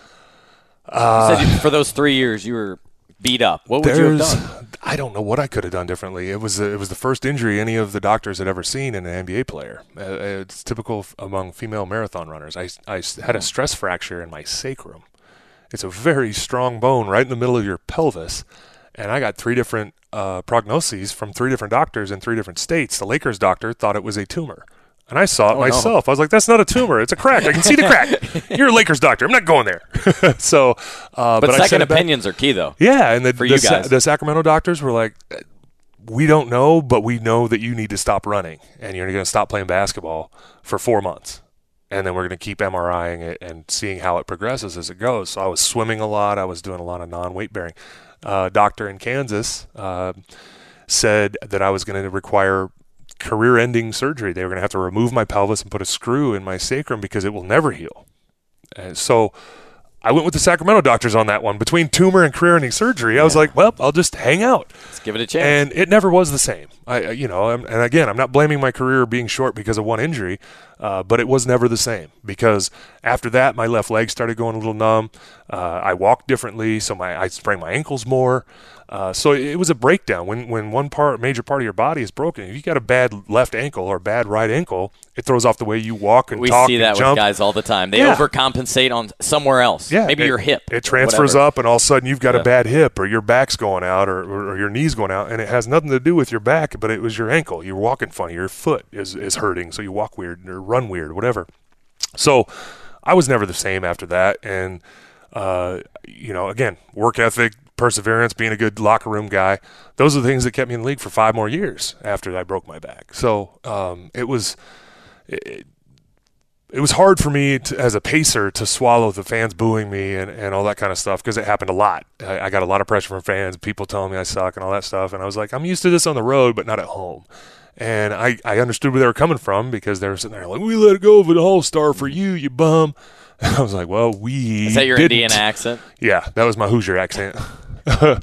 Speaker 2: Uh,
Speaker 1: you said you, for those three years you were beat up. What would you have done?
Speaker 2: I don't know what I could have done differently. It was, a, it was the first injury any of the doctors had ever seen in an N B A player. Uh, it's typical f- among female marathon runners. I, I had a stress fracture in my sacrum. It's a very strong bone right in the middle of your pelvis. And I got three different uh, prognoses from three different doctors in three different states. The Lakers doctor thought it was a tumor. And I saw it oh, myself. No. I was like, that's not a tumor. It's a crack. I can see the crack. You're a Lakers doctor. I'm not going there. so, uh,
Speaker 1: but,
Speaker 2: but
Speaker 1: second
Speaker 2: I
Speaker 1: opinions are key, though.
Speaker 2: Yeah. And the,
Speaker 1: for
Speaker 2: the,
Speaker 1: you guys.
Speaker 2: Sa- the Sacramento doctors were like, we don't know, but we know that you need to stop running. And you're going to stop playing basketball for four months. And then we're going to keep MRIing it and seeing how it progresses as it goes. So I was swimming a lot. I was doing a lot of non-weight bearing. Uh, doctor in Kansas uh, said that I was going to require career-ending surgery. They were going to have to remove my pelvis and put a screw in my sacrum because it will never heal. And so I went with the Sacramento doctors on that one. Between tumor and career-ending surgery, I yeah. was like, well, I'll just hang out.
Speaker 1: Let's give it a chance.
Speaker 2: And it never was the same. I, you know, and again, I'm not blaming my career being short because of one injury. Uh, but it was never the same because after that, my left leg started going a little numb. Uh, I walked differently, so my I sprained my ankles more. Uh, so it was a breakdown. When when one part, major part of your body is broken, if you got a bad left ankle or a bad right ankle, it throws off the way you walk and
Speaker 1: we
Speaker 2: talk
Speaker 1: see that
Speaker 2: and jump.
Speaker 1: with guys all the time. They
Speaker 2: yeah.
Speaker 1: overcompensate on somewhere else.
Speaker 2: Yeah,
Speaker 1: maybe
Speaker 2: it,
Speaker 1: your hip.
Speaker 2: It transfers
Speaker 1: whatever.
Speaker 2: up, and all of a sudden you've got
Speaker 1: yeah.
Speaker 2: a bad hip, or your back's going out, or, or, or your knee's going out, and it has nothing to do with your back, but it was your ankle. You're walking funny. Your foot is, is hurting, so you walk weird or run weird, whatever. So I was never the same after that, and uh, you know, again, work ethic, perseverance, being a good locker room guy, those are the things that kept me in the league for five more years after I broke my back. So um, it was it, it was hard for me to, as a pacer to swallow the fans booing me and, and all that kind of stuff because it happened a lot. I, I got a lot of pressure from fans, people telling me I suck and all that stuff, and I was like, I'm used to this on the road but not at home. And I, I understood where they were coming from because they were sitting there like, we let go of an all-star for you, you bum. And I was like, well, we
Speaker 1: Is that your
Speaker 2: didn't.
Speaker 1: Indiana accent?
Speaker 2: Yeah, that was my Hoosier accent. uh,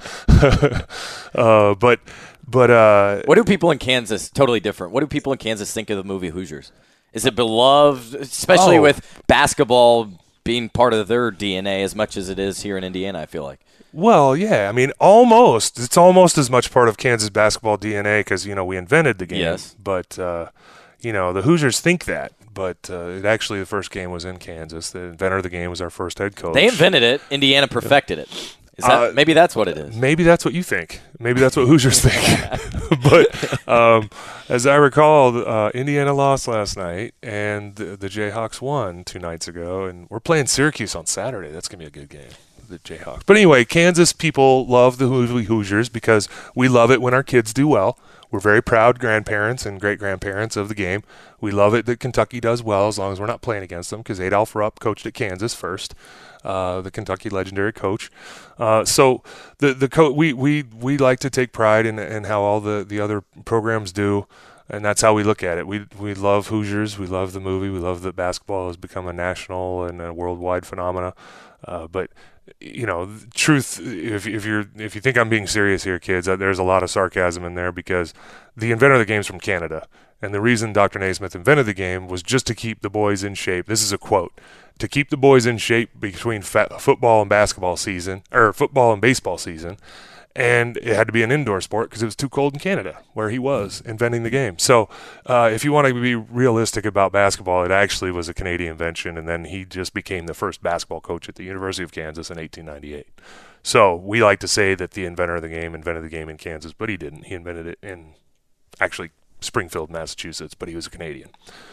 Speaker 2: but but uh,
Speaker 1: what do people in Kansas, totally different, what do people in Kansas think of the movie Hoosiers? Is it beloved, especially
Speaker 2: oh.
Speaker 1: with basketball being part of their D N A as much as it is here in Indiana, I feel like?
Speaker 2: Well, yeah. I mean, almost. It's almost as much part of Kansas basketball D N A because, you know, we invented the game.
Speaker 1: Yes.
Speaker 2: But, uh, you know, the Hoosiers think that. But uh, it actually, the first game was in Kansas. The inventor of the game was our first head coach.
Speaker 1: They invented it. Indiana perfected it. Is that,
Speaker 2: Uh,
Speaker 1: maybe that's what it is.
Speaker 2: Maybe that's what you think. Maybe that's what Hoosiers think. But um, as I recall, uh, Indiana lost last night, and the, the Jayhawks won two nights ago. And we're playing Syracuse on Saturday. That's going to be a good game, the Jayhawks. But anyway, Kansas people love the Hoosiers because we love it when our kids do well. We're very proud grandparents and great-grandparents of the game. We love it that Kentucky does well as long as we're not playing against them because Adolph Rupp coached at Kansas first. Uh, the Kentucky legendary coach. Uh, so the the co- we, we we like to take pride in in how all the, the other programs do, and that's how we look at it. We we love Hoosiers. We love the movie. We love that basketball has become a national and a worldwide phenomena. Uh, but you know, truth. If if you're if you think I'm being serious here, kids, there's a lot of sarcasm in there because the inventor of the game's from Canada, and the reason Doctor Naismith invented the game was just to keep the boys in shape. This is a quote. To keep the boys in shape between fa- football and basketball season, or football and baseball season, and it had to be an indoor sport because it was too cold in Canada, where he was inventing the game. So uh, if you want to be realistic about basketball, it actually was a Canadian invention, and then he just became the first basketball coach at the University of Kansas in eighteen ninety-eight. So we like to say that the inventor of the game invented the game in Kansas, but he didn't. He invented it in, actually, Springfield, Massachusetts, but he was a Canadian.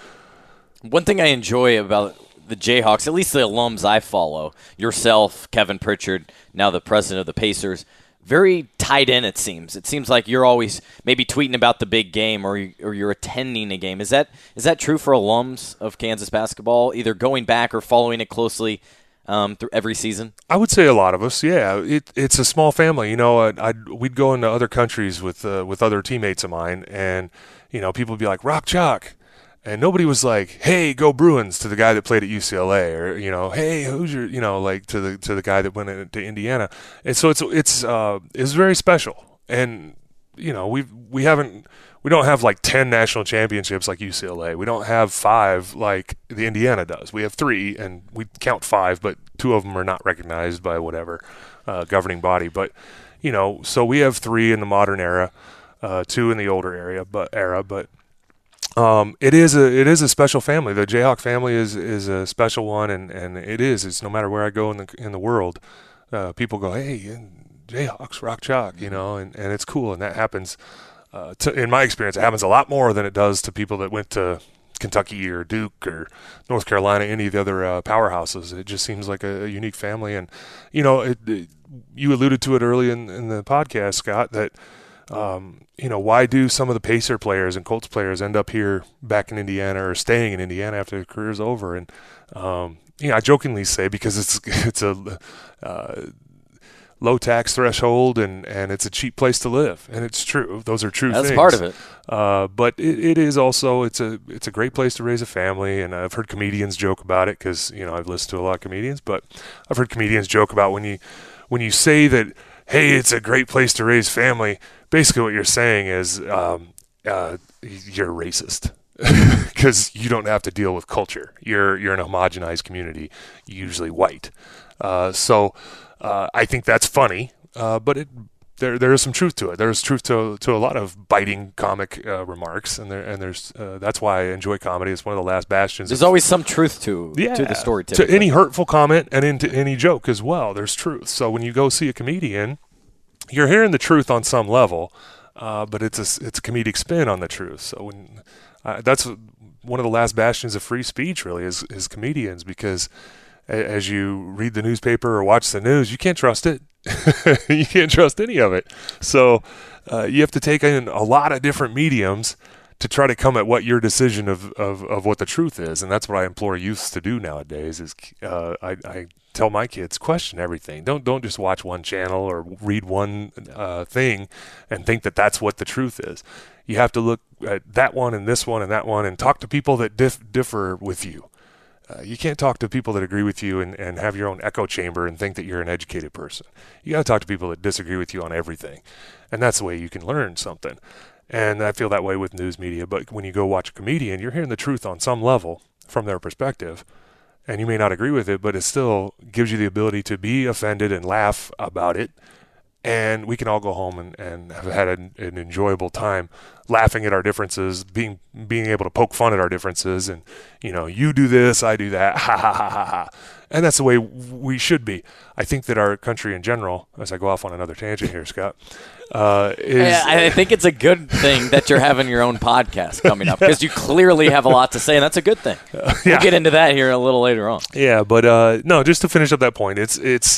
Speaker 1: One thing I enjoy about the Jayhawks, at least the alums I follow, yourself, Kevin Pritchard, now the president of the Pacers, very tied in, it seems. It seems like you're always maybe tweeting about the big game or, you, or you're attending a game. Is that is that true for alums of Kansas basketball, either going back or following it closely um, through every season?
Speaker 2: I would say a lot of us, yeah. It, it's a small family. You know, I'd, I'd, we'd go into other countries with uh, with other teammates of mine, and, you know, people would be like, Rock Chalk. And nobody was like, "Hey, go Bruins!" to the guy that played at U C L A, or you know, "Hey, who's your," you know, like to the to the guy that went to Indiana. And so it's it's uh, it's very special. And you know, we we haven't we don't have like ten national championships like U C L A. We don't have five like the Indiana does. We have three, and we count five, but two of them are not recognized by whatever uh, governing body. But you know, so we have three in the modern era, uh, two in the older area, but era, but. Um, it is a it is a special family. The Jayhawk family is is a special one, and, and it is. It's no matter where I go in the in the world, uh, people go, "Hey, Jayhawks, Rock Chalk," you know, and, and it's cool. And that happens. Uh, to, in my experience, it happens a lot more than it does to people that went to Kentucky or Duke or North Carolina, any of the other uh, powerhouses. It just seems like a, a unique family. And you know, it, it, you alluded to it early in, in the podcast, Scott, that. Um, you know, why do some of the Pacer players and Colts players end up here back in Indiana or staying in Indiana after their career's over? And, um, you know, I jokingly say because it's it's a uh, low tax threshold and, and it's a cheap place to live. And it's true. Those are true
Speaker 1: That's
Speaker 2: things.
Speaker 1: part of it.
Speaker 2: Uh, but it, it is also, it's a it's a great place to raise a family. And I've heard comedians joke about it because, you know, I've listened to a lot of comedians. But I've heard comedians joke about when you when you say that, hey, it's a great place to raise family, basically what you're saying is um, uh, you're racist. because you don't have to deal with culture. You're you're in a homogenized community, usually white. Uh, so uh, I think that's funny, uh, but it there there is some truth to it. There's truth to to a lot of biting comic uh, remarks, and there and there's uh, that's why I enjoy comedy. It's one of the last bastions.
Speaker 1: There's
Speaker 2: of,
Speaker 1: always some truth to
Speaker 2: yeah,
Speaker 1: to the story.
Speaker 2: To
Speaker 1: Typically.
Speaker 2: any hurtful comment and into any joke as well, there's truth. So when you go see a comedian, you're hearing the truth on some level, uh, but it's a it's a comedic spin on the truth. So when uh, that's one of the last bastions of free speech, really, is is comedians, because a, as you read the newspaper or watch the news, you can't trust it. You can't trust any of it. So uh, you have to take in a lot of different mediums to try to come at what your decision of, of, of what the truth is. And that's what I implore youths to do nowadays is uh, I, I tell my kids, question everything. Don't don't just watch one channel or read one uh, thing and think that that's what the truth is. You have to look at that one and this one and that one and talk to people that dif- differ with you. Uh, you can't talk to people that agree with you and, and have your own echo chamber and think that you're an educated person. You got to talk to people that disagree with you on everything. And that's the way you can learn something. And I feel that way with news media. But when you go watch a comedian, you're hearing the truth on some level from their perspective. And you may not agree with it, but it still gives you the ability to be offended and laugh about it. And we can all go home and, and have had an, an enjoyable time laughing at our differences, being being able to poke fun at our differences, and, you know, you do this, I do that, ha, ha, ha, ha, ha. And that's the way we should be. I think that our country in general, as I go off on another tangent here, Scott, uh, is...
Speaker 1: I, I think it's a good thing that you're having your own podcast coming up, because you clearly have a lot to say, and that's a good thing. Uh, yeah. We'll get into that here a little later on.
Speaker 2: Yeah, but uh, no, just to finish up that point, it's... it's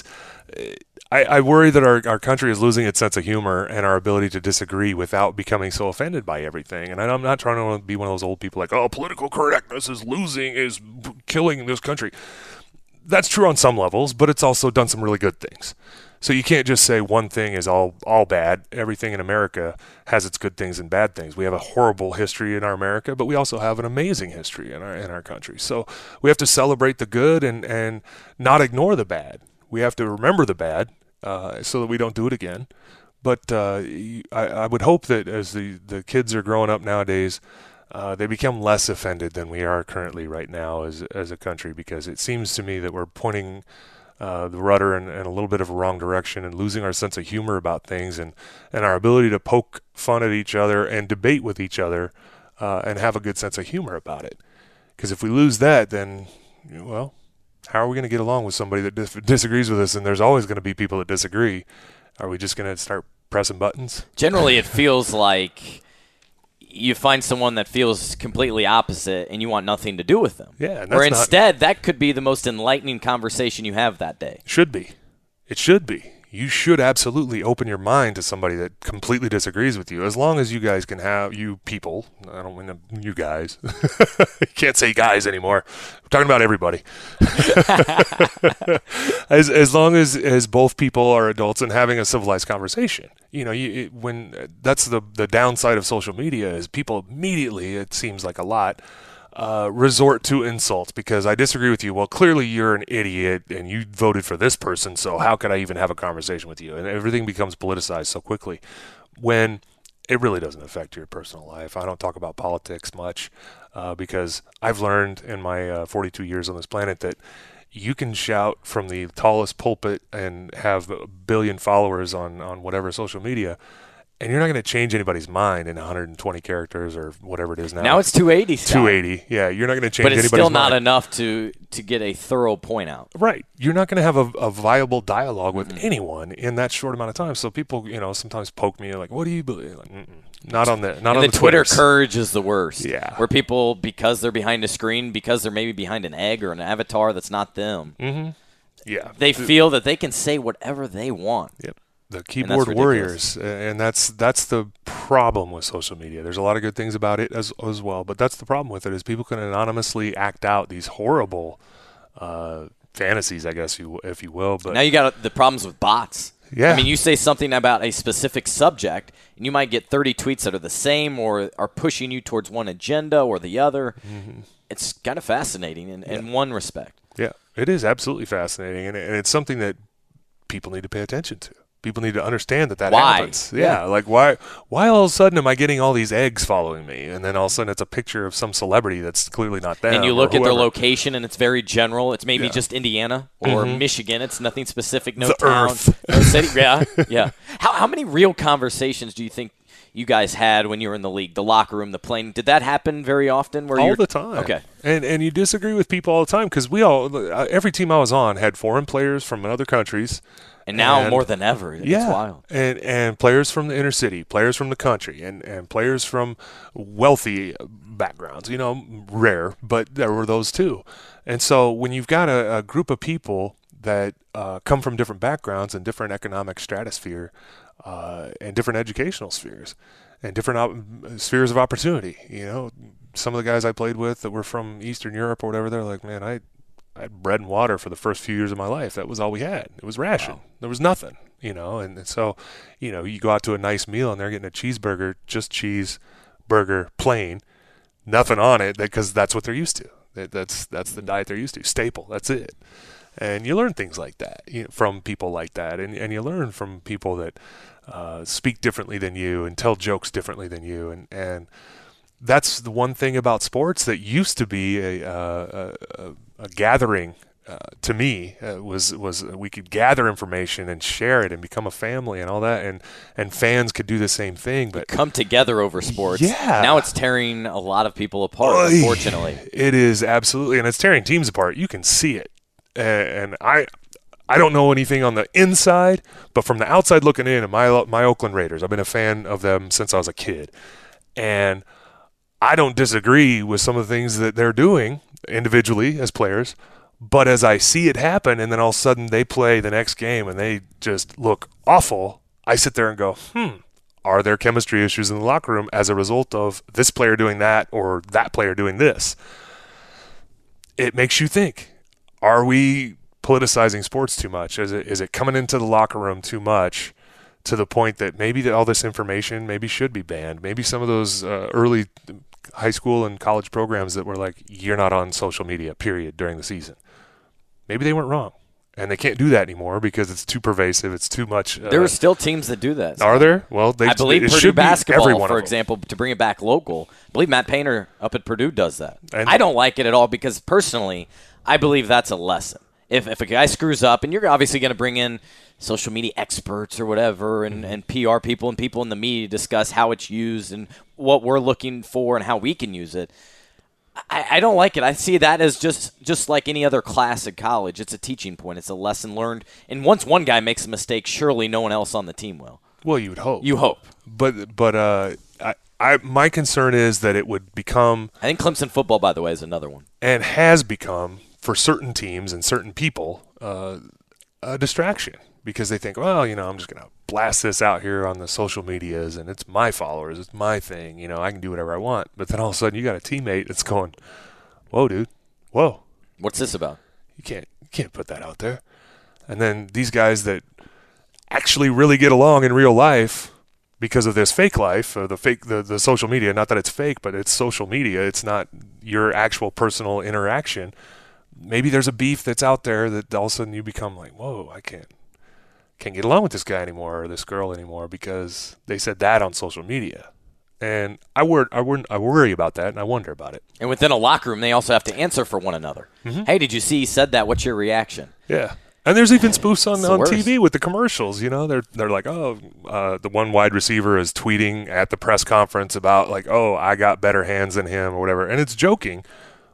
Speaker 2: I, I worry that our, our country is losing its sense of humor and our ability to disagree without becoming so offended by everything. And I'm not trying to be one of those old people like, oh, political correctness is losing, is killing this country. That's true on some levels, but it's also done some really good things. So you can't just say one thing is all, all bad. Everything in America has its good things and bad things. We have a horrible history in our America, but we also have an amazing history in our in our country. So we have to celebrate the good and, and not ignore the bad. We have to remember the bad uh, so that we don't do it again. But uh, I, I would hope that as the, the kids are growing up nowadays, uh, they become less offended than we are currently right now as as a country, because it seems to me that we're pointing uh, the rudder in, in a little bit of a wrong direction and losing our sense of humor about things and, and our ability to poke fun at each other and debate with each other uh, and have a good sense of humor about it. Because if we lose that, then, well... how are we going to get along with somebody that dis- disagrees with us? And there's always going to be people that disagree. Are we just going to start pressing buttons?
Speaker 1: Generally, it feels like you find someone that feels completely opposite and you want nothing to do with them.
Speaker 2: Yeah. And
Speaker 1: or
Speaker 2: that's
Speaker 1: instead,
Speaker 2: not,
Speaker 1: that could be the most enlightening conversation you have that day.
Speaker 2: Should be. It should be. You should absolutely open your mind to somebody that completely disagrees with you, as long as you guys can have, you people, I don't mean you guys, you can't say guys anymore, I'm talking about everybody. as as long as, as both people are adults and having a civilized conversation. You know, you, it, when that's the, the downside of social media is people immediately, it seems like a lot, Uh, resort to insults because I disagree with you. Well, clearly you're an idiot and you voted for this person, so how could I even have a conversation with you? And everything becomes politicized so quickly when it really doesn't affect your personal life. I don't talk about politics much uh, because I've learned in my uh, forty-two years on this planet that you can shout from the tallest pulpit and have a billion followers on, on whatever social media, and you're not going to change anybody's mind in one hundred twenty characters or whatever it is now.
Speaker 1: Now it's two eighty, Scott.
Speaker 2: two eighty, yeah. You're not going to change anybody's mind.
Speaker 1: But it's still not mind. enough to, to get a thorough point out.
Speaker 2: Right. You're not going to have a, a viable dialogue with mm-hmm. anyone in that short amount of time. So people, you know, sometimes poke me like, what do you believe? Like, mm-mm. Not on the not
Speaker 1: and
Speaker 2: on
Speaker 1: the,
Speaker 2: the
Speaker 1: Twitter
Speaker 2: Twitters.
Speaker 1: courage is the worst.
Speaker 2: Yeah.
Speaker 1: Where people, because they're behind a screen, because they're maybe behind an egg or an avatar that's not them,
Speaker 2: mm-hmm. yeah,
Speaker 1: they feel that they can say whatever they want.
Speaker 2: Yep. The keyboard and warriors, and that's that's the problem with social media. There's a lot of good things about it as as well, but that's the problem with it is people can anonymously act out these horrible uh, fantasies, I guess you if you will. But
Speaker 1: now you got the problems with bots.
Speaker 2: Yeah,
Speaker 1: I mean, you say something about a specific subject, and you might get thirty tweets that are the same or are pushing you towards one agenda or the other. Mm-hmm. It's kind of fascinating in, yeah. in one respect.
Speaker 2: Yeah, it is absolutely fascinating, and, and it's something that people need to pay attention to. People need to understand that that
Speaker 1: Why?
Speaker 2: happens. Yeah, yeah, like why why all of a sudden am I getting all these eggs following me? And then all of a sudden it's a picture of some celebrity that's clearly not them.
Speaker 1: And you look
Speaker 2: at
Speaker 1: their location, and it's very general. It's maybe
Speaker 2: yeah.
Speaker 1: just Indiana or
Speaker 2: mm-hmm.
Speaker 1: Michigan. It's nothing specific, no
Speaker 2: the
Speaker 1: town,
Speaker 2: earth.
Speaker 1: no city. Yeah, yeah. How, how many real conversations do you think you guys had when you were in the league? The locker room, the plane. Did that happen very often? Where
Speaker 2: all
Speaker 1: you're...
Speaker 2: the time.
Speaker 1: Okay.
Speaker 2: And and you disagree with people all the time because we all, every team I was on had foreign players from other countries.
Speaker 1: And now
Speaker 2: and,
Speaker 1: more than ever, it's
Speaker 2: yeah,
Speaker 1: wild.
Speaker 2: And and players from the inner city, players from the country, and, and players from wealthy backgrounds. You know, rare, but there were those too. And so when you've got a, a group of people that uh, come from different backgrounds and different economic stratosphere uh, and different educational spheres and different op- spheres of opportunity, you know, some of the guys I played with that were from Eastern Europe or whatever, they're like, man, I I had bread and water for the first few years of my life. That was all we had. It was ration. Wow. There was nothing, you know. And, and so, you know, you go out to a nice meal and they're getting a cheeseburger, just cheese, burger, plain, nothing on it, because that's what they're used to. That, that's that's the diet they're used to. Staple. That's it. And you learn things like that you know, from people like that, and and you learn from people that uh, speak differently than you and tell jokes differently than you, and and. That's the one thing about sports that used to be a, uh, a, a gathering uh, to me uh, was was we could gather information and share it and become a family and all that, and and fans could do the same thing. But
Speaker 1: come together over sports.
Speaker 2: Yeah.
Speaker 1: Now it's tearing a lot of people apart. Oy, unfortunately,
Speaker 2: it is absolutely, and it's tearing teams apart. You can see it, and I. I don't know anything on the inside, but from the outside looking in, my my Oakland Raiders, I've been a fan of them since I was a kid, and I don't disagree with some of the things that they're doing individually as players, but as I see it happen and then all of a sudden they play the next game and they just look awful, I sit there and go, hmm, are there chemistry issues in the locker room as a result of this player doing that or that player doing this? It makes you think, are we politicizing sports too much? Is it is it coming into the locker room too much? To the point that maybe that all this information maybe should be banned. Maybe some of those uh, early high school and college programs that were like, you're not on social media, period, during the season. Maybe they weren't wrong. And they can't do that anymore because it's too pervasive. It's too much. Uh,
Speaker 1: there are still teams that do that.
Speaker 2: Are there? Well, they,
Speaker 1: I believe
Speaker 2: it
Speaker 1: Purdue
Speaker 2: should
Speaker 1: basketball, for example, to bring it back local. I believe Matt Painter up at Purdue does that. And I don't like it at all because personally, I believe that's a lesson. If if a guy screws up, and you're obviously going to bring in social media experts or whatever and, and P R people and people in the media discuss how it's used and what we're looking for and how we can use it. I, I don't like it. I see that as just, just like any other class at college. It's a teaching point. It's a lesson learned. And once one guy makes a mistake, surely no one else on the team will.
Speaker 2: Well, you would hope.
Speaker 1: You hope.
Speaker 2: But but uh, I, I my concern is that it would become –
Speaker 1: I think Clemson football, by the way, is another one.
Speaker 2: And has become, for certain teams and certain people, uh, a distraction. Because they think, well, you know, I'm just going to blast this out here on the social medias, and it's my followers, it's my thing, you know, I can do whatever I want. But then all of a sudden you got a teammate that's going, whoa, dude, whoa.
Speaker 1: What's this about?
Speaker 2: You can't, you can't put that out there. And then these guys that actually really get along in real life because of this fake life, or the fake, the, the social media, not that it's fake, but it's social media, it's not your actual personal interaction. Maybe there's a beef that's out there that all of a sudden you become like, whoa, I can't. Can't get along with this guy anymore or this girl anymore because they said that on social media. And I wor- I, wor- I worry about that and I wonder about it.
Speaker 1: And within a locker room, they also have to answer for one another. Mm-hmm. Hey, did you see he said that? What's your reaction?
Speaker 2: Yeah. And there's even spoofs on, on T V with the commercials. You know, they're they're like, oh, uh, the one wide receiver is tweeting at the press conference about like, oh, I got better hands than him or whatever. And it's joking.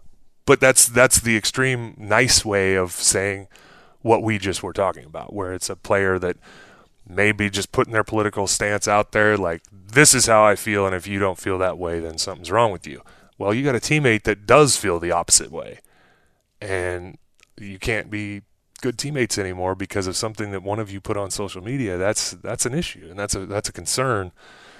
Speaker 2: But that's that's the extreme nice way of saying what we just were talking about, where it's a player that may be just putting their political stance out there like, this is how I feel, and if you don't feel that way, then something's wrong with you. Well, you got a teammate that does feel the opposite way, and you can't be good teammates anymore because of something that one of you put on social media. That's that's an issue, and that's a that's a concern.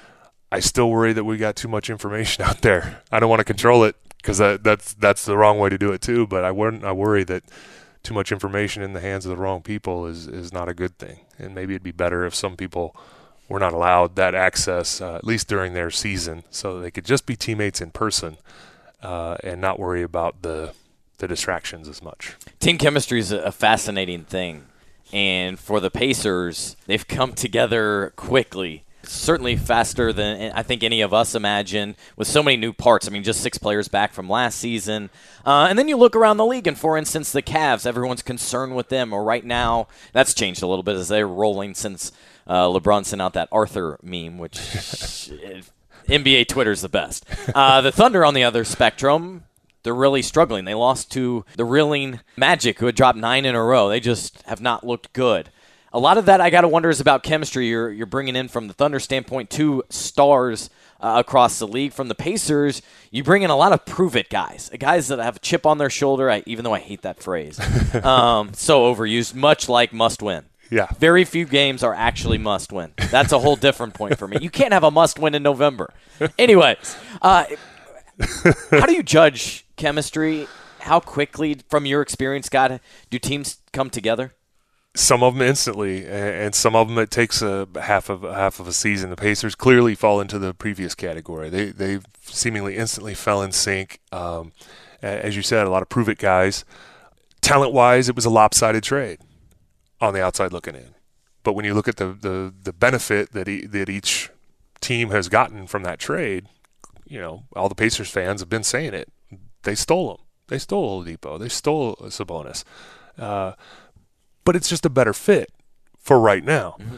Speaker 2: I still worry that we got too much information out there. I don't want to control it because that, that's that's the wrong way to do it too, but I wouldn't I worry that too much information in the hands of the wrong people is, is not a good thing. And maybe it'd be better if some people were not allowed that access, uh, at least during their season, so that they could just be teammates in person uh, and not worry about the the distractions as much.
Speaker 1: Team chemistry is a fascinating thing. And for the Pacers, they've come together quickly. Certainly faster than I think any of us imagined, with so many new parts. I mean, just six players back from last season. Uh, and then you look around the league, and for instance, the Cavs, everyone's concerned with them. Or right now, that's changed a little bit as they're rolling since uh, LeBron sent out that Arthur meme, which N B A Twitter's the best. Uh, the Thunder on the other spectrum, they're really struggling. They lost to the reeling Magic, who had dropped nine in a row. They just have not looked good. A lot of that I got to wonder is about chemistry. You're you're bringing in from the Thunder standpoint two stars uh, across the league. From the Pacers, you bring in a lot of prove-it guys, guys that have a chip on their shoulder. I, even though I hate that phrase, um, so overused. Much like must-win.
Speaker 2: Yeah.
Speaker 1: Very few games are actually must-win. That's a whole different point for me. You can't have a must-win in November. Anyways, uh, how do you judge chemistry? How quickly, from your experience, Scott, do teams come together?
Speaker 2: Some of them instantly, and some of them it takes a half of half of a season. The Pacers clearly fall into the previous category. They they seemingly instantly fell in sync. Um, as you said, a lot of prove-it guys. Talent-wise, it was a lopsided trade on the outside looking in. But when you look at the the, the benefit that he, that each team has gotten from that trade, you know, all the Pacers fans have been saying it. They stole him. They stole Oladipo. They stole Sabonis. Uh, But it's just a better fit for right now. Mm-hmm.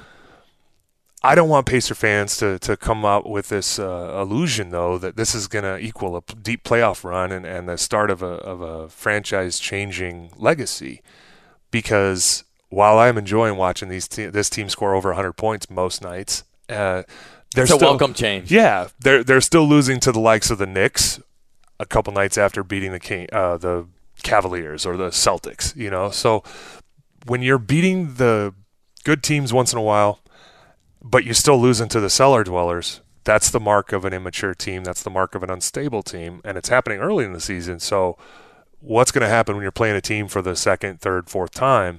Speaker 2: I don't want Pacer fans to, to come up with this uh, illusion, though, that this is going to equal a deep playoff run and, and the start of a, of a franchise-changing legacy. Because while I'm enjoying watching these te- this team score over one hundred points most nights, uh, they're
Speaker 1: it's a
Speaker 2: still,
Speaker 1: welcome change.
Speaker 2: Yeah, they're they're still losing to the likes of the Knicks a couple nights after beating the King, uh, the Cavaliers or the Celtics. You know, so. When you're beating the good teams once in a while, but you're still losing to the cellar dwellers, that's the mark of an immature team. That's the mark of an unstable team, and it's happening early in the season. So what's going to happen when you're playing a team for the second, third, fourth time?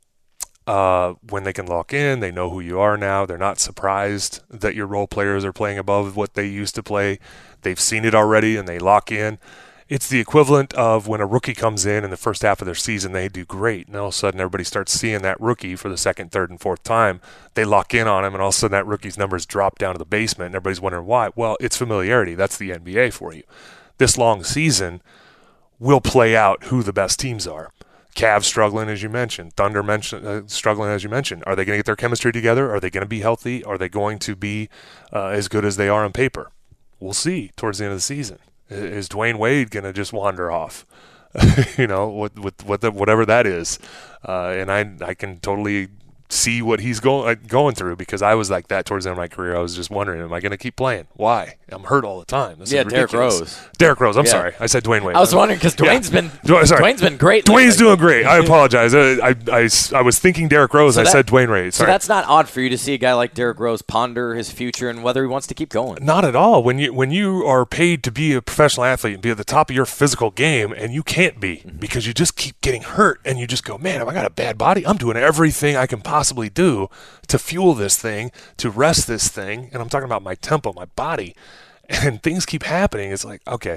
Speaker 2: Uh, when they can lock in, they know who you are now. They're not surprised that your role players are playing above what they used to play. They've seen it already, and they lock in. It's the equivalent of when a rookie comes in in the first half of their season, they do great, and all of a sudden everybody starts seeing that rookie for the second, third, and fourth time. They lock in on him, and all of a sudden that rookie's numbers drop down to the basement, and everybody's wondering why. Well, it's familiarity. That's the N B A for you. This long season will play out who the best teams are. Cavs struggling, as you mentioned. Thunder mentioned, uh, struggling, as you mentioned. Are they going to get their chemistry together? Are they going to be healthy? Are they going to be uh, as good as they are on paper? We'll see towards the end of the season. Is Dwayne Wade going to just wander off? you know, with, with, with the, whatever that is. Uh, and I I can totally see what he's going going through, because I was like that towards the end of my career. I was just wondering, am I going to keep playing? Why? I'm hurt all the time. This
Speaker 1: yeah,
Speaker 2: is ridiculous.
Speaker 1: Derrick Rose.
Speaker 2: Derrick Rose. I'm
Speaker 1: yeah.
Speaker 2: sorry. I said Dwayne Wade.
Speaker 1: I was wondering because Dwayne's
Speaker 2: yeah.
Speaker 1: been
Speaker 2: Dwayne, sorry.
Speaker 1: Dwayne's been great.
Speaker 2: Dwayne's
Speaker 1: lately.
Speaker 2: doing great. I apologize. I, I, I, I was thinking Derrick Rose. So I that, said Dwayne Wade. Sorry.
Speaker 1: So that's not odd for you to see a guy like Derrick Rose ponder his future and whether he wants to keep going.
Speaker 2: Not at all. When you when you are paid to be a professional athlete and be at the top of your physical game, and you can't be mm-hmm. because you just keep getting hurt, and you just go, man, have I got a bad body? I'm doing everything I can possibly do to fuel this thing, to rest this thing, and I'm talking about my tempo, my body, and things keep happening. It's like, okay,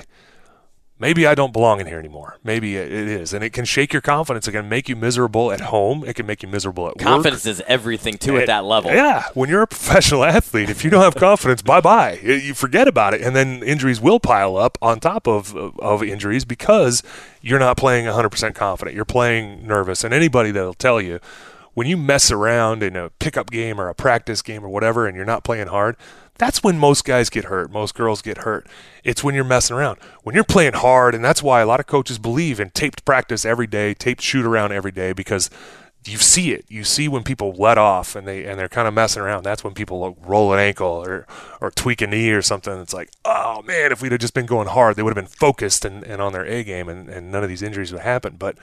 Speaker 2: maybe I don't belong in here anymore. Maybe it is, and it can shake your confidence. It can make you miserable at home. It can make you miserable at
Speaker 1: confidence
Speaker 2: work.
Speaker 1: Confidence is everything, too, at that level.
Speaker 2: Yeah, when you're a professional athlete, if you don't have confidence, bye-bye. You forget about it, and then injuries will pile up on top of, of injuries because you're not playing one hundred percent confident. You're playing nervous, and anybody that will tell you, when you mess around in a pickup game or a practice game or whatever and you're not playing hard, that's when most guys get hurt, most girls get hurt. It's when you're messing around. When you're playing hard, and that's why a lot of coaches believe in taped practice every day, taped shoot around every day, because you see it. You see when people let off and, they, and they're kind of messing around. That's when people roll an ankle or, or tweak a knee or something. It's like, oh, man, if we'd have just been going hard, they would have been focused and, and on their A game, and, and none of these injuries would happen. But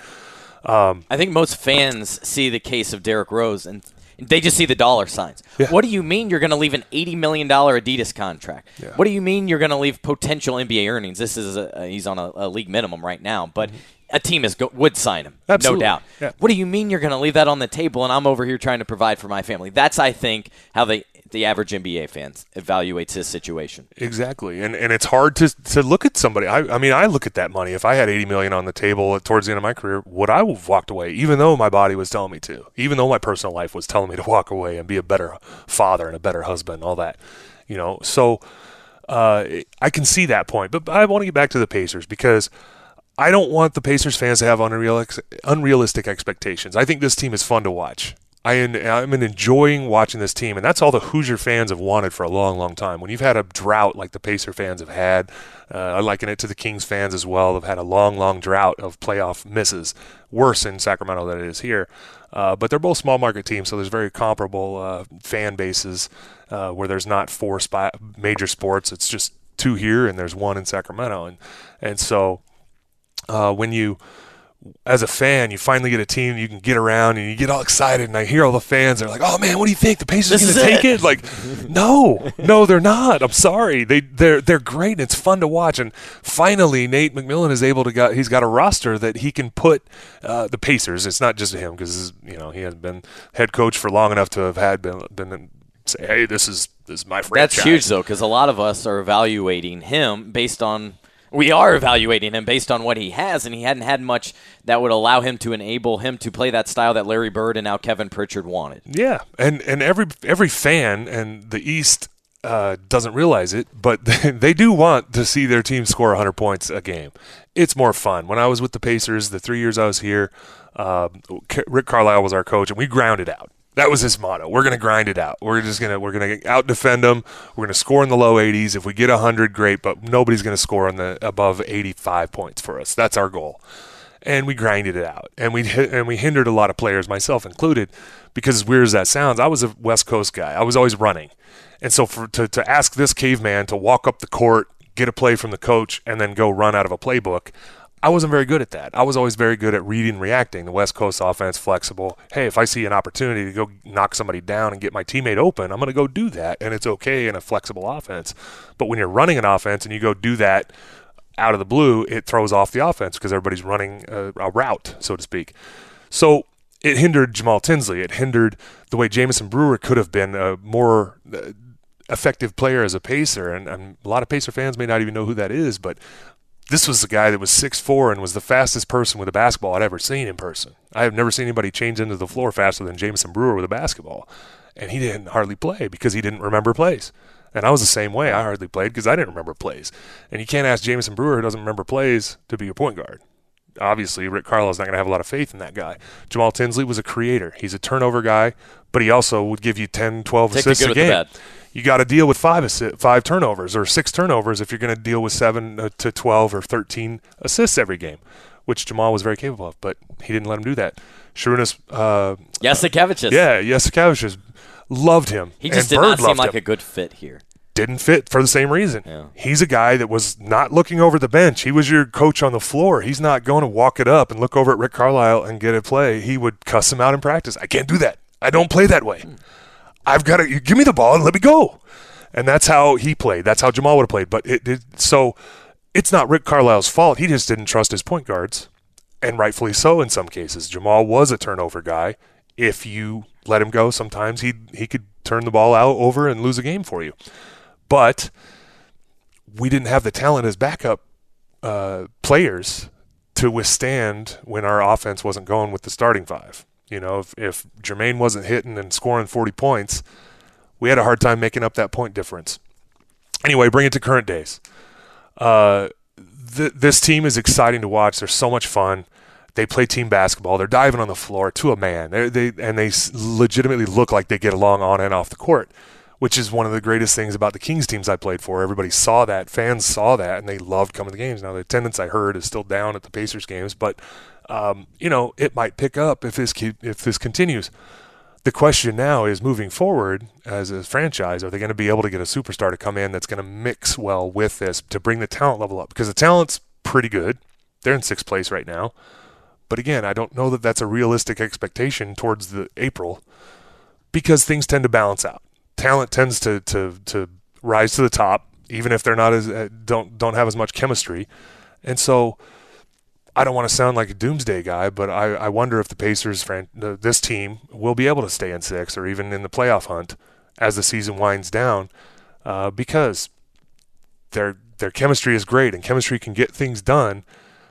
Speaker 2: Um,
Speaker 1: I think most fans see the case of Derrick Rose, and they just see the dollar signs. Yeah. What do you mean you're going to leave an eighty million dollars Adidas contract? Yeah. What do you mean you're going to leave potential N B A earnings? This is a, he's on a, a league minimum right now, but mm-hmm. a team is go, would sign him,
Speaker 2: Absolutely.
Speaker 1: no doubt.
Speaker 2: Yeah.
Speaker 1: What do you mean you're going to leave that on the table, and I'm over here trying to provide for my family? That's, I think, how they the average N B A fan evaluates his situation.
Speaker 2: Exactly, and and it's hard to to look at somebody. I, I mean, I look at that money. If I had eighty million dollars on the table towards the end of my career, would I have walked away, even though my body was telling me to, even though my personal life was telling me to walk away and be a better father and a better husband, all that, you know? So uh, I can see that point, but I want to get back to the Pacers because I don't want the Pacers fans to have unreal, unrealistic expectations. I think this team is fun to watch. I am, I'm enjoying watching this team, and that's all the Hoosier fans have wanted for a long, long time. When you've had a drought like the Pacer fans have had, uh, I liken it to the Kings fans as well. They've had a long, long drought of playoff misses, worse in Sacramento than it is here. Uh, but they're both small market teams, so there's very comparable uh, fan bases uh, where there's not four spot, major sports. It's just two here, and there's one in Sacramento. And, and so uh, when you – as a fan, you finally get a team you can get around and you get all excited, and I hear all the fans, they're like, oh man, what do you think? The Pacers are going to take it? Like, no, no, they're not. I'm sorry. They, they're they're great, and it's fun to watch. And finally, Nate McMillan is able to got he's got a roster that he can put uh, the Pacers. It's not just him because you know he hasn't been head coach for long enough to have had been been say, hey, this is this is my franchise.
Speaker 1: That's huge though, because a lot of us are evaluating him based on. We are evaluating him based on what he has, and he hadn't had much that would allow him to enable him to play that style that Larry Bird and now Kevin Pritchard wanted.
Speaker 2: Yeah, and and every every fan and the East uh, doesn't realize it, but they do want to see their team score one hundred points a game. It's more fun. When I was with the Pacers, the three years I was here, uh, Rick Carlisle was our coach, and we grounded out. That was his motto. We're going to grind it out. We're just going to we're going to out defend them. We're going to score in the low eighties. If we get one hundred, great, but nobody's going to score on the above eighty-five points for us. That's our goal. And we grinded it out. And we and we hindered a lot of players, myself included, because as weird as that sounds, I was a West Coast guy. I was always running. And so for to to ask this caveman to walk up the court, get a play from the coach, and then go run out of a playbook, I wasn't very good at that. I was always very good at reading and reacting. The West Coast offense, flexible. Hey, if I see an opportunity to go knock somebody down and get my teammate open, I'm going to go do that, and it's okay in a flexible offense. But when you're running an offense and you go do that out of the blue, it throws off the offense because everybody's running a, a route, so to speak. So it hindered Jamal Tinsley. It hindered the way Jamison Brewer could have been a more effective player as a Pacer, and, and a lot of Pacer fans may not even know who that is, but this was the guy that was six foot four and was the fastest person with a basketball I'd ever seen in person. I have never seen anybody change into the floor faster than Jamison Brewer with a basketball. And he didn't hardly play because he didn't remember plays. And I was the same way. I hardly played because I didn't remember plays. And you can't ask Jamison Brewer, who doesn't remember plays, to be your point guard. Obviously, Rick Carlisle's not going to have a lot of faith in that guy. Jamal Tinsley was a creator. He's a turnover guy, but he also would give you ten, twelve
Speaker 1: Take
Speaker 2: assists
Speaker 1: the good
Speaker 2: a game.
Speaker 1: with the bad.
Speaker 2: You got to deal with five assi- five turnovers or six turnovers if you're going to deal with seven to twelve or thirteen assists every game, which Jamal was very capable of, but he didn't let him do that. Sharunas, uh,
Speaker 1: Jasikevičius.
Speaker 2: yeah, Jasikevičius loved him.
Speaker 1: He just
Speaker 2: and
Speaker 1: did
Speaker 2: Bird
Speaker 1: not seem
Speaker 2: loved
Speaker 1: like
Speaker 2: him.
Speaker 1: a good fit here.
Speaker 2: Didn't fit for the same reason.
Speaker 1: Yeah.
Speaker 2: He's a guy that was not looking over the bench. He was your coach on the floor. He's not going to walk it up and look over at Rick Carlisle and get a play. He would cuss him out in practice. I can't do that. I don't play that way. I've got to you give me the ball and let me go. And that's how he played. That's how Jamal would have played. But it, it so it's not Rick Carlisle's fault. He just didn't trust his point guards, and rightfully so in some cases. Jamal was a turnover guy. If you let him go, sometimes he he could turn the ball out over and lose a game for you. But we didn't have the talent as backup uh, players to withstand when our offense wasn't going with the starting five. You know, if, if Jermaine wasn't hitting and scoring forty points, we had a hard time making up that point difference. Anyway, bring it to current days. Uh, th- this team is exciting to watch. They're so much fun. They play team basketball. They're diving on the floor to a man. They're, they and they legitimately look like they get along on and off the court, which is one of the greatest things about the Kings teams I played for. Everybody saw that. Fans saw that, and they loved coming to the games. Now, the attendance I heard is still down at the Pacers games, but, um, you know, it might pick up if this keep, if this continues. The question now is, moving forward as a franchise, are they going to be able to get a superstar to come in that's going to mix well with this to bring the talent level up? Because the talent's pretty good. They're in sixth place right now. But again, I don't know that that's a realistic expectation towards the April because things tend to balance out. Talent tends to to to rise to the top, even if they're not as uh, don't don't have as much chemistry. And so I don't want to sound like a doomsday guy, but I, I wonder if the Pacers, fran- this team, will be able to stay in sixth or even in the playoff hunt as the season winds down uh, because their their chemistry is great, and chemistry can get things done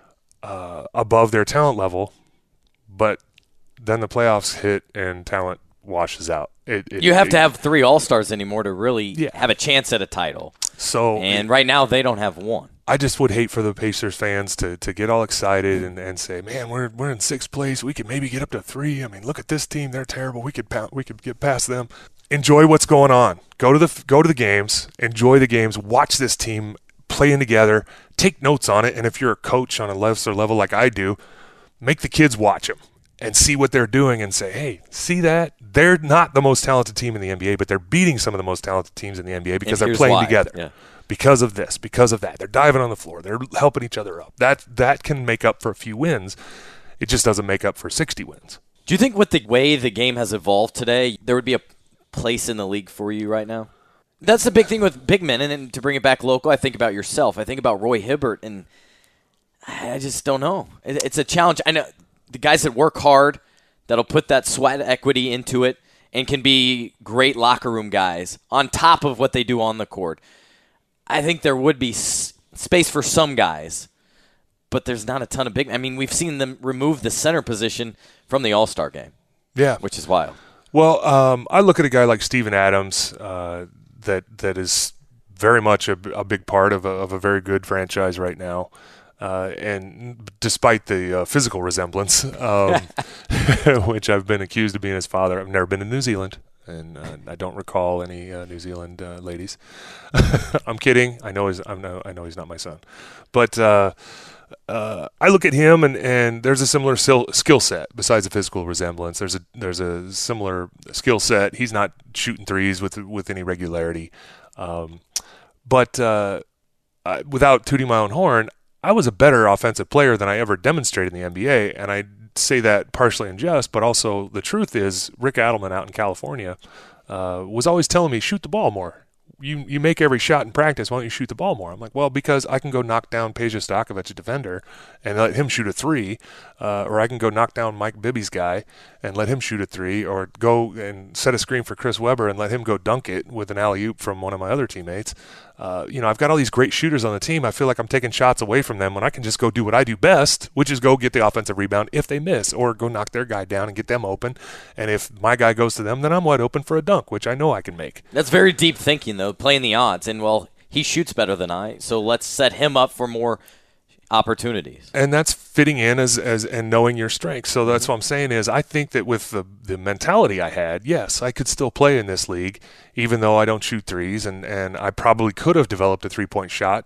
Speaker 2: uh, above their talent level, but then the playoffs hit and talent washes out. It, it,
Speaker 1: you have
Speaker 2: it,
Speaker 1: to have three All-Stars anymore to really
Speaker 2: yeah.
Speaker 1: have a chance at a title.
Speaker 2: So
Speaker 1: and right now they don't have one.
Speaker 2: I just would hate for the Pacers fans to, to get all excited and, and say, man, we're we're in sixth place. We could maybe get up to three. I mean, look at this team; they're terrible. We could we could get past them. Enjoy what's going on. Go to the go to the games. Enjoy the games. Watch this team playing together. Take notes on it. And if you're a coach on a lesser level like I do, make the kids watch them and see what they're doing and say, hey, see that? They're not the most talented team in the N B A, but they're beating some of the most talented teams in the N B A because they're playing
Speaker 1: why.
Speaker 2: together.
Speaker 1: Yeah.
Speaker 2: Because of this, because of that. They're diving on the floor. They're helping each other up. That that can make up for a few wins. It just doesn't make up for sixty wins.
Speaker 1: Do you think with the way the game has evolved today, there would be a place in the league for you right now? That's the big thing with big men, and then to bring it back local, I think about yourself. I think about Roy Hibbert, and I just don't know. It's a challenge. I know the guys that work hard, that'll put that sweat equity into it, and can be great locker room guys on top of what they do on the court. I think there would be s- space for some guys, but there's not a ton of big. I mean, we've seen them remove the center position from the All-Star game.
Speaker 2: Yeah,
Speaker 1: which is wild.
Speaker 2: Well, um, I look at a guy like Steven Adams uh, that that is very much a, a big part of a, of a very good franchise right now. Uh, and despite the uh, physical resemblance, um, which I've been accused of being his father, I've never been to New Zealand. And uh, I don't recall any uh, New Zealand uh, ladies. I'm kidding. I know he's. I know. I know he's not my son. But uh, uh, I look at him, and, and there's a similar sil- skill set. Besides the physical resemblance, there's a there's a similar skill set. He's not shooting threes with with any regularity. Um, but uh, uh, without tooting my own horn, I was a better offensive player than I ever demonstrated in the N B A, and I say that partially in jest, but also the truth is Rick Adelman out in California uh, was always telling me, shoot the ball more. You you make every shot in practice. Why don't you shoot the ball more? I'm like, well, because I can go knock down Peja Stojakovic, a defender, and let him shoot a three, uh, or I can go knock down Mike Bibby's guy and let him shoot a three, or go and set a screen for Chris Webber and let him go dunk it with an alley-oop from one of my other teammates. Uh, you know, I've got all these great shooters on the team. I feel like I'm taking shots away from them when I can just go do what I do best, which is go get the offensive rebound if they miss, or go knock their guy down and get them open. And if my guy goes to them, then I'm wide open for a dunk, which I know I can make.
Speaker 1: That's very deep thinking, though, playing the odds. And, well, he shoots better than I, so let's set him up for more opportunities.
Speaker 2: And that's fitting in as, as and knowing your strengths. So that's what I'm saying is I think that with the, the mentality I had, yes, I could still play in this league, even though I don't shoot threes, and, and I probably could have developed a three-point shot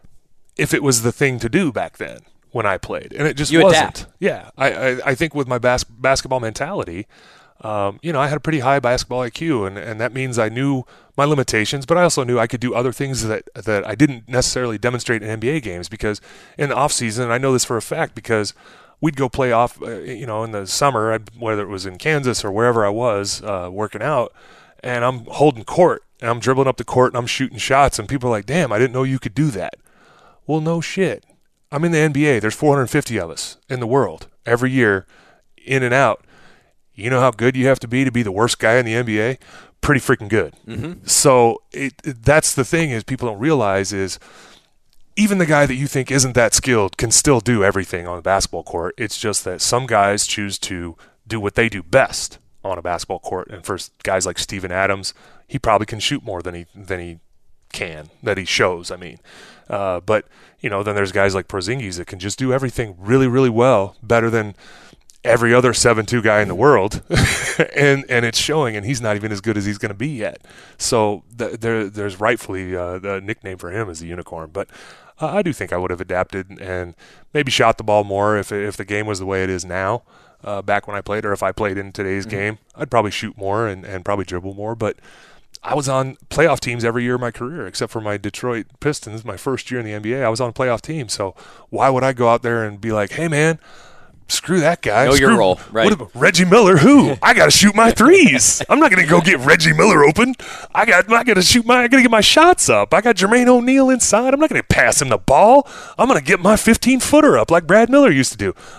Speaker 2: if it was the thing to do back then when I played. And it just
Speaker 1: you
Speaker 2: wasn't.
Speaker 1: Adapt.
Speaker 2: Yeah. I, I, I think with my bas- basketball mentality, um, you know, I had a pretty high basketball I Q, and, and that means I knew my limitations, but I also knew I could do other things that, that I didn't necessarily demonstrate in N B A games, because in the off season, I know this for a fact because we'd go play off, uh, you know, in the summer, I'd, whether it was in Kansas or wherever I was uh, working out, and I'm holding court, and I'm dribbling up the court, and I'm shooting shots, and people are like, damn, I didn't know you could do that. Well, no shit. I'm in the N B A. There's four hundred fifty of us in the world every year, in and out. You know how good you have to be to be the worst guy in the N B A? Pretty freaking good.
Speaker 1: Mm-hmm.
Speaker 2: So it, it, that's the thing is people don't realize is even the guy that you think isn't that skilled can still do everything on the basketball court. It's just that some guys choose to do what they do best on a basketball court. And for guys like Steven Adams, he probably can shoot more than he than he can, that he shows, I mean. Uh, but, you know, then there's guys like Porzingis that can just do everything really, really well, better than every other seven two guy in the world, and and it's showing, and he's not even as good as he's going to be yet. So th- there there's rightfully uh, the nickname for him as the unicorn. But uh, I do think I would have adapted and maybe shot the ball more if if the game was the way it is now. Uh, back when I played, or if I played in today's mm-hmm. game, I'd probably shoot more and, and probably dribble more. But I was on playoff teams every year of my career, except for my Detroit Pistons, my first year in the N B A. I was on a playoff team, so why would I go out there and be like, hey, man, screw that guy.
Speaker 1: Know
Speaker 2: Screw,
Speaker 1: your role, right?
Speaker 2: What about Reggie Miller? Who? I got to shoot my threes. I'm not going to go get Reggie Miller open. I got. I got to shoot my. I got to get my shots up. I got Jermaine O'Neal inside. I'm not going to pass him the ball. I'm going to get my fifteen footer up like Brad Miller used to do.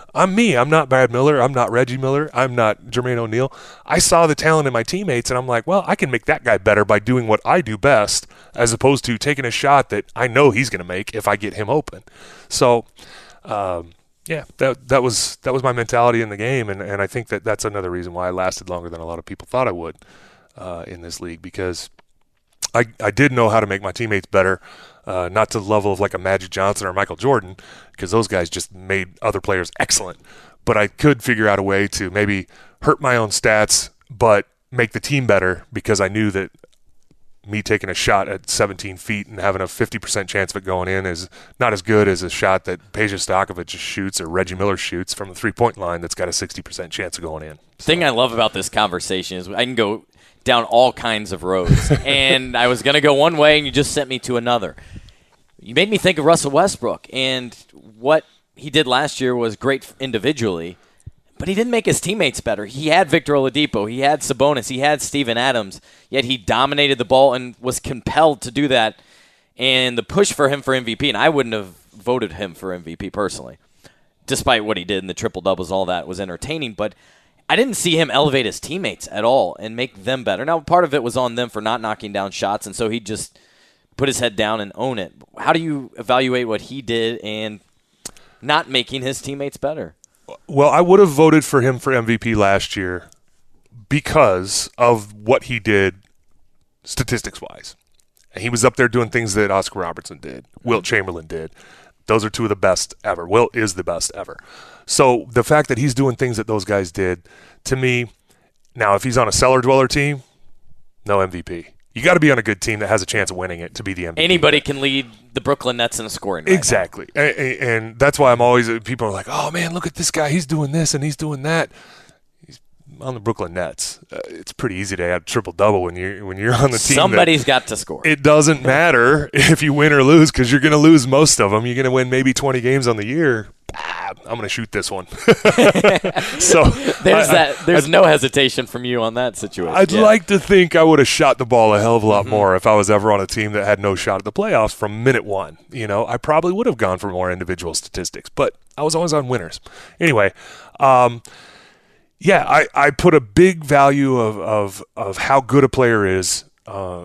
Speaker 2: I'm me. I'm not Brad Miller. I'm not Reggie Miller. I'm not Jermaine O'Neal. I saw the talent in my teammates, and I'm like, well, I can make that guy better by doing what I do best, as opposed to taking a shot that I know he's going to make if I get him open. So, um, yeah, that that was that was my mentality in the game, and, and I think that that's another reason why I lasted longer than a lot of people thought I would uh, in this league, because I, I did know how to make my teammates better. Uh, not to the level of like a Magic Johnson or Michael Jordan, because those guys just made other players excellent. But I could figure out a way to maybe hurt my own stats, but make the team better, because I knew that me taking a shot at seventeen feet and having a fifty percent chance of it going in is not as good as a shot that Peja Stojakovic shoots or Reggie Miller shoots from the three-point line that's got a sixty percent chance of going in.
Speaker 1: The thing I love about this conversation is I can go down all kinds of roads. And I was going to go one way, and you just sent me to another. You made me think of Russell Westbrook, and what he did last year was great individually, but he didn't make his teammates better. He had Victor Oladipo, he had Sabonis, he had Steven Adams, yet he dominated the ball and was compelled to do that. And the push for him for M V P, and I wouldn't have voted him for M V P personally, despite what he did and the triple-doubles, all that was entertaining, but I didn't see him elevate his teammates at all and make them better. Now, part of it was on them for not knocking down shots, and so he just put his head down and own it. How do you evaluate what he did and not making his teammates better?
Speaker 2: Well, I would have voted for him for M V P last year because of what he did statistics-wise. He was up there doing things that Oscar Robertson did, Wilt Chamberlain did. Those are two of the best ever. Wilt is the best ever. So the fact that he's doing things that those guys did, to me, now if he's on a cellar dweller team, no M V P. You got to be on a good team that has a chance of winning it to be the M V P.
Speaker 1: Anybody can lead the Brooklyn Nets in a scoring right
Speaker 2: exactly. And, and that's why I'm always – people are like, oh, man, look at this guy. He's doing this and he's doing that. He's on the Brooklyn Nets. Uh, it's pretty easy to have triple-double when you're, when you're on the team.
Speaker 1: Somebody's got to score.
Speaker 2: It doesn't matter if you win or lose, because you're going to lose most of them. You're going to win maybe twenty games on the year. Ah, I'm going to shoot this one. so
Speaker 1: There's
Speaker 2: I,
Speaker 1: that. There's
Speaker 2: I,
Speaker 1: no hesitation from you on that situation.
Speaker 2: I'd
Speaker 1: yeah.
Speaker 2: like to think I would have shot the ball a hell of a lot
Speaker 1: mm-hmm.
Speaker 2: more if I was ever on a team that had no shot at the playoffs from minute one. You know, I probably would have gone for more individual statistics, but I was always on winners. Anyway, um, yeah, I, I put a big value of, of, of how good a player is. Uh,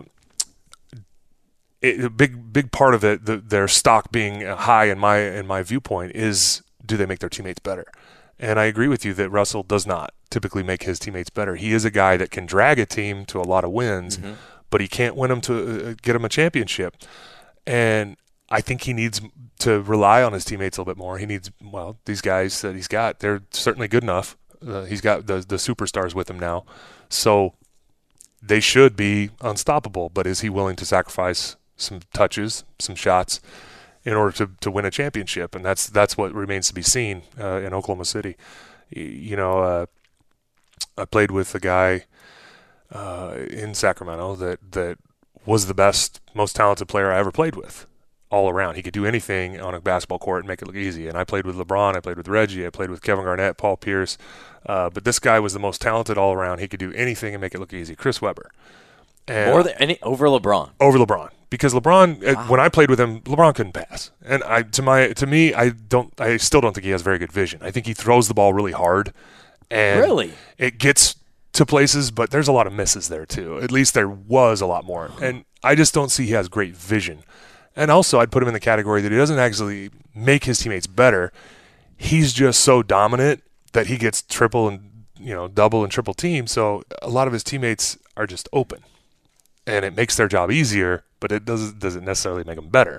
Speaker 2: it, a big big part of it, the, their stock being high in my in my viewpoint, is do they make their teammates better? And I agree with you that Russell does not typically make his teammates better. He is a guy that can drag a team to a lot of wins, mm-hmm. but he can't win them to uh, get them a championship. And I think he needs to rely on his teammates a little bit more. He needs, well, these guys that he's got, they're certainly good enough. Uh, he's got the the superstars with him now. So they should be unstoppable, but is he willing to sacrifice some touches, some shots, in order to, to win a championship? And that's that's what remains to be seen uh, in Oklahoma City. You know, uh, I played with a guy uh, in Sacramento that, that was the best, most talented player I ever played with all around. He could do anything on a basketball court and make it look easy. And I played with LeBron, I played with Reggie, I played with Kevin Garnett, Paul Pierce. Uh, but this guy was the most talented all around. He could do anything and make it look easy. Chris Webber. And
Speaker 1: More than any over LeBron.
Speaker 2: Over LeBron, because LeBron,
Speaker 1: wow.
Speaker 2: when I played with him, LeBron couldn't pass, and I to my to me, I don't, I still don't think he has very good vision. I think he throws the ball really hard, and
Speaker 1: really,
Speaker 2: it gets to places, but there's a lot of misses there too. At least there was a lot more, and I just don't see he has great vision. And also, I'd put him in the category that he doesn't actually make his teammates better. He's just so dominant that he gets triple and you know double and triple team. So a lot of his teammates are just open. And it makes their job easier, but it doesn't doesn't necessarily make them better.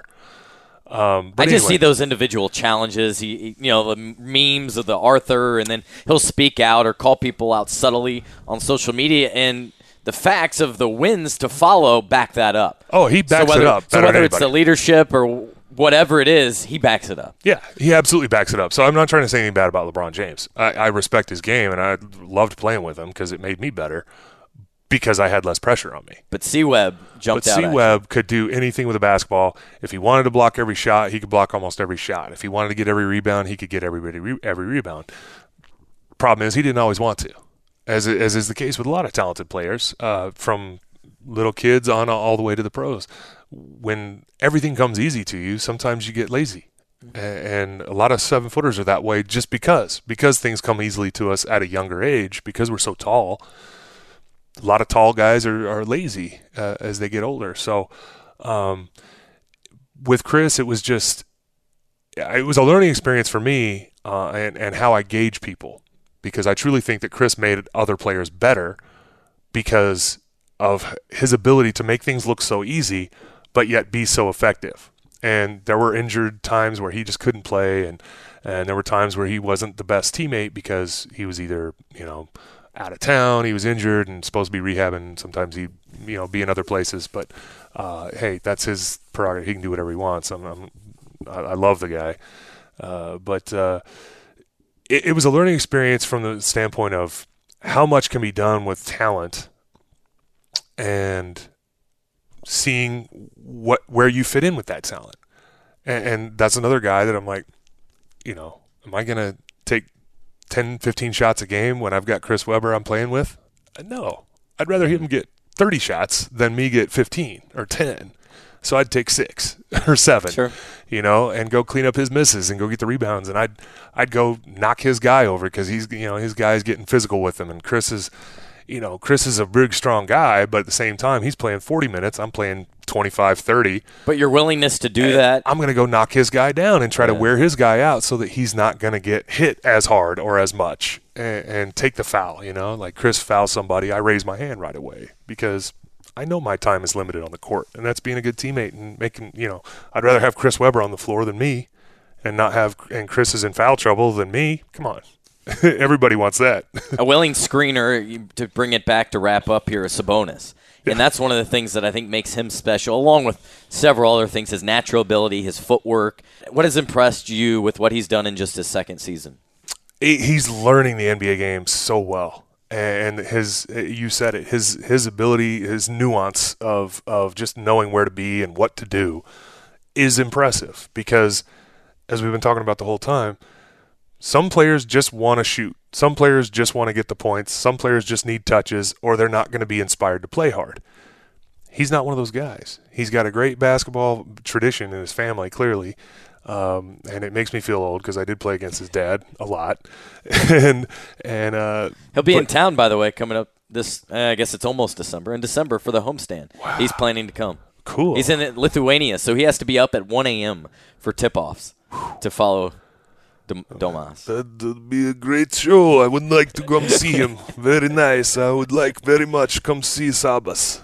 Speaker 2: Um, but
Speaker 1: I just
Speaker 2: anyway.
Speaker 1: see those individual challenges. He, he, you know, the memes of the Arthur, and then he'll speak out or call people out subtly on social media, and the facts of the wins to follow back that up.
Speaker 2: Oh, he backs
Speaker 1: so whether,
Speaker 2: it up.
Speaker 1: So whether it's the leadership or whatever it is, he backs it up.
Speaker 2: Yeah, he absolutely backs it up. So I'm not trying to say anything bad about LeBron James. I, I respect his game, and I loved playing with him because it made me better. Because I had less pressure on me.
Speaker 1: But C-Webb jumped
Speaker 2: but
Speaker 1: out.
Speaker 2: But C-Webb could do anything with a basketball. If he wanted to block every shot, he could block almost every shot. If he wanted to get every rebound, he could get every every rebound. Problem is, he didn't always want to, as as is the case with a lot of talented players, uh, from little kids on all the way to the pros. When everything comes easy to you, sometimes you get lazy, Mm-hmm. And a lot of seven-footers are that way just because. Because things come easily to us at a younger age, because we're so tall. A lot of tall guys are, are lazy uh, as they get older. So um, with Chris, it was just – it was a learning experience for me uh, and, and how I gauge people, because I truly think that Chris made other players better because of his ability to make things look so easy but yet be so effective. And there were injured times where he just couldn't play, and, and there were times where he wasn't the best teammate because he was either, you know, out of town, he was injured and supposed to be rehabbing. Sometimes he'd, you know, be in other places. But, uh, hey, that's his prerogative. He can do whatever he wants. I'm, I'm, I love the guy. Uh, but uh, it, it was a learning experience from the standpoint of how much can be done with talent and seeing what where you fit in with that talent. And, and that's another guy that I'm like, you know, am I going to take ten, fifteen shots a game when I've got Chris Webber I'm playing with? No. I'd rather him get thirty shots than me get fifteen or ten. So I'd take six or seven,
Speaker 1: sure.
Speaker 2: you know, and go clean up his misses and go get the rebounds. And I'd I'd go knock his guy over because he's, you know, his guy's getting physical with him. And Chris is, you know, Chris is a big, strong guy, but at the same time, he's playing forty minutes. I'm playing twenty-five, thirty.
Speaker 1: But your willingness to do that.
Speaker 2: I'm going to go knock his guy down and try yeah. to wear his guy out so that he's not going to get hit as hard or as much and, and take the foul, you know. Like Chris fouls somebody, I raise my hand right away because I know my time is limited on the court, and that's being a good teammate and making, you know, I'd rather have Chris Webber on the floor than me and not have, and Chris is in foul trouble than me. Come on. Everybody wants that.
Speaker 1: A willing screener, to bring it back to wrap up here, is Sabonis. Yeah. And that's one of the things that I think makes him special, along with several other things, his natural ability, his footwork. What has impressed you with what he's done in just his second season?
Speaker 2: He's learning the N B A game so well. And his, you said it, his his ability, his nuance of, of just knowing where to be and what to do is impressive because, as we've been talking about the whole time, some players just want to shoot. Some players just want to get the points. Some players just need touches, or they're not going to be inspired to play hard. He's not one of those guys. He's got a great basketball tradition in his family, clearly. Um, and it makes me feel old because I did play against his dad a lot. and and uh,
Speaker 1: He'll be
Speaker 2: but,
Speaker 1: in town, by the way, coming up this, uh, I guess it's almost December. In December for the homestand. Wow. He's planning to come.
Speaker 2: Cool.
Speaker 1: He's in Lithuania, so he has to be up at one a.m. for tip-offs to follow Domas.
Speaker 2: That'd be a great show. I would like to come see him. Very nice. I would like very much come see Sabas.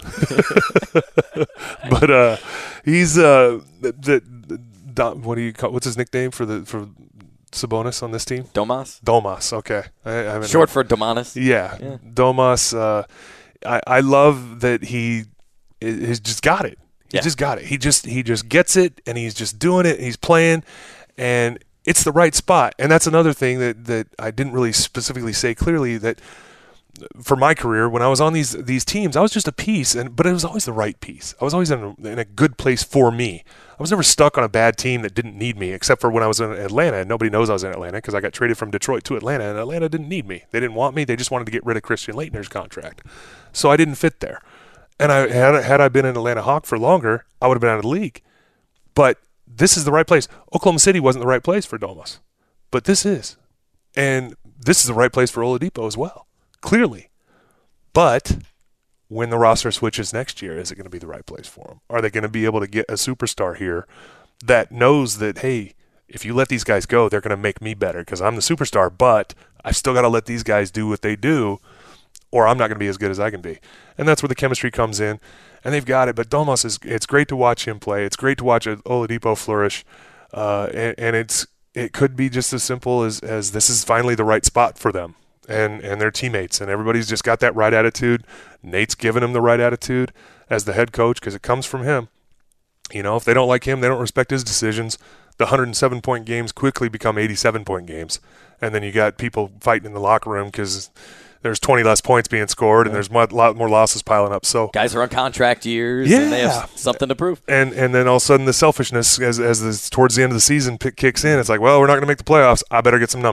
Speaker 2: But uh, he's uh, the, the, what do you call? What's his nickname for the for Sabonis on this team?
Speaker 1: Domas.
Speaker 2: Domas. Okay. I, I
Speaker 1: Short for Domantas.
Speaker 2: Yeah, yeah. Domas. Uh, I I love that he he's just got it. He yeah. just got it. He just he just gets it, and he's just doing it. And he's playing, and it's the right spot. And that's another thing that, that I didn't really specifically say clearly, that for my career, when I was on these these teams, I was just a piece, and but it was always the right piece. I was always in a, in a good place for me. I was never stuck on a bad team that didn't need me, except for when I was in Atlanta, and nobody knows I was in Atlanta because I got traded from Detroit to Atlanta, and Atlanta didn't need me. They didn't want me. They just wanted to get rid of Christian Laettner's contract. So I didn't fit there. And I had, had I been an Atlanta Hawk for longer, I would have been out of the league. But this is the right place. Oklahoma City wasn't the right place for Domas, but this is. And this is the right place for Oladipo as well, clearly. But when the roster switches next year, is it going to be the right place for them? Are they going to be able to get a superstar here that knows that, hey, if you let these guys go, they're going to make me better because I'm the superstar, but I've still got to let these guys do what they do, or I'm not going to be as good as I can be. And that's where the chemistry comes in. And they've got it, but Domas is. It's great to watch him play. It's great to watch Oladipo flourish, uh, and, and it's it could be just as simple as, as this is finally the right spot for them and, and their teammates, and everybody's just got that right attitude. Nate's given him the right attitude as the head coach because it comes from him. You know, if they don't like him, they don't respect his decisions. The one hundred seven point games quickly become eighty-seven point games, and then you got people fighting in the locker room because there's twenty less points being scored, and there's a lot more losses piling up. So
Speaker 1: guys are on contract years,
Speaker 2: yeah.
Speaker 1: and they have something to prove.
Speaker 2: And and then all of a sudden the selfishness, as as this, towards the end of the season pick, kicks in, it's like, well, we're not going to make the playoffs. I better get some numbers.